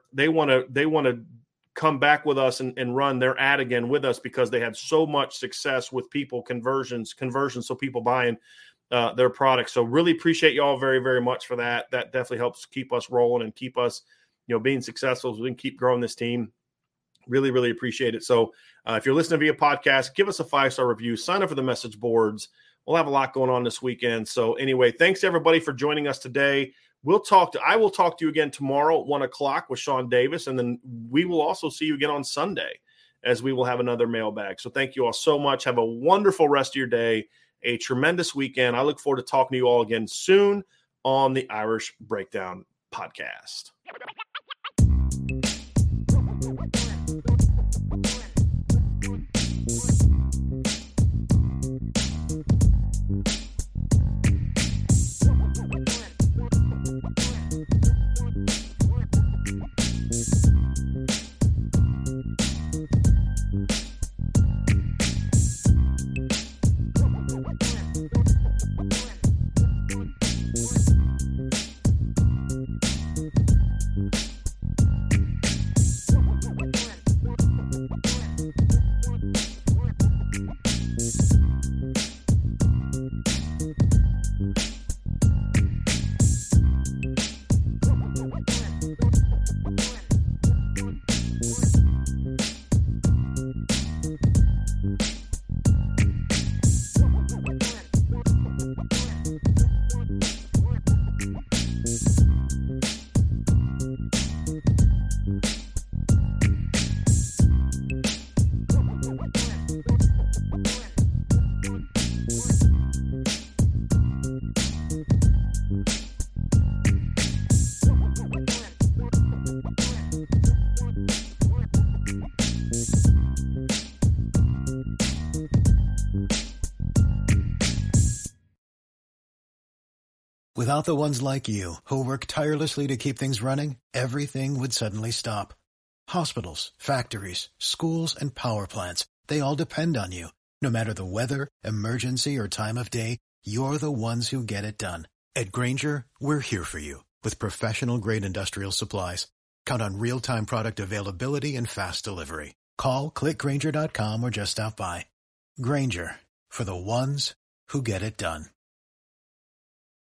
to come back with us and run their ad again with us because they had so much success with people conversions, so people buying their products. So really appreciate y'all very, very much for that. That definitely helps keep us rolling and keep us, being successful so we can keep growing this team. Really, really appreciate it. So if you're listening via podcast, give us a 5-star review, sign up for the message boards. We'll have a lot going on this weekend. So anyway, thanks everybody for joining us today. I will talk to you again tomorrow at 1:00 with Sean Davis. And then we will also see you again on Sunday as we will have another mailbag. So thank you all so much. Have a wonderful rest of your day, a tremendous weekend. I look forward to talking to you all again soon on the Irish Breakdown podcast. Without the ones like you, who work tirelessly to keep things running, everything would suddenly stop. Hospitals, factories, schools, and power plants, they all depend on you. No matter the weather, emergency, or time of day, you're the ones who get it done. At Grainger, we're here for you with professional-grade industrial supplies. Count on real-time product availability and fast delivery. Call, click Grainger.com, or just stop by. Grainger, for the ones who get it done.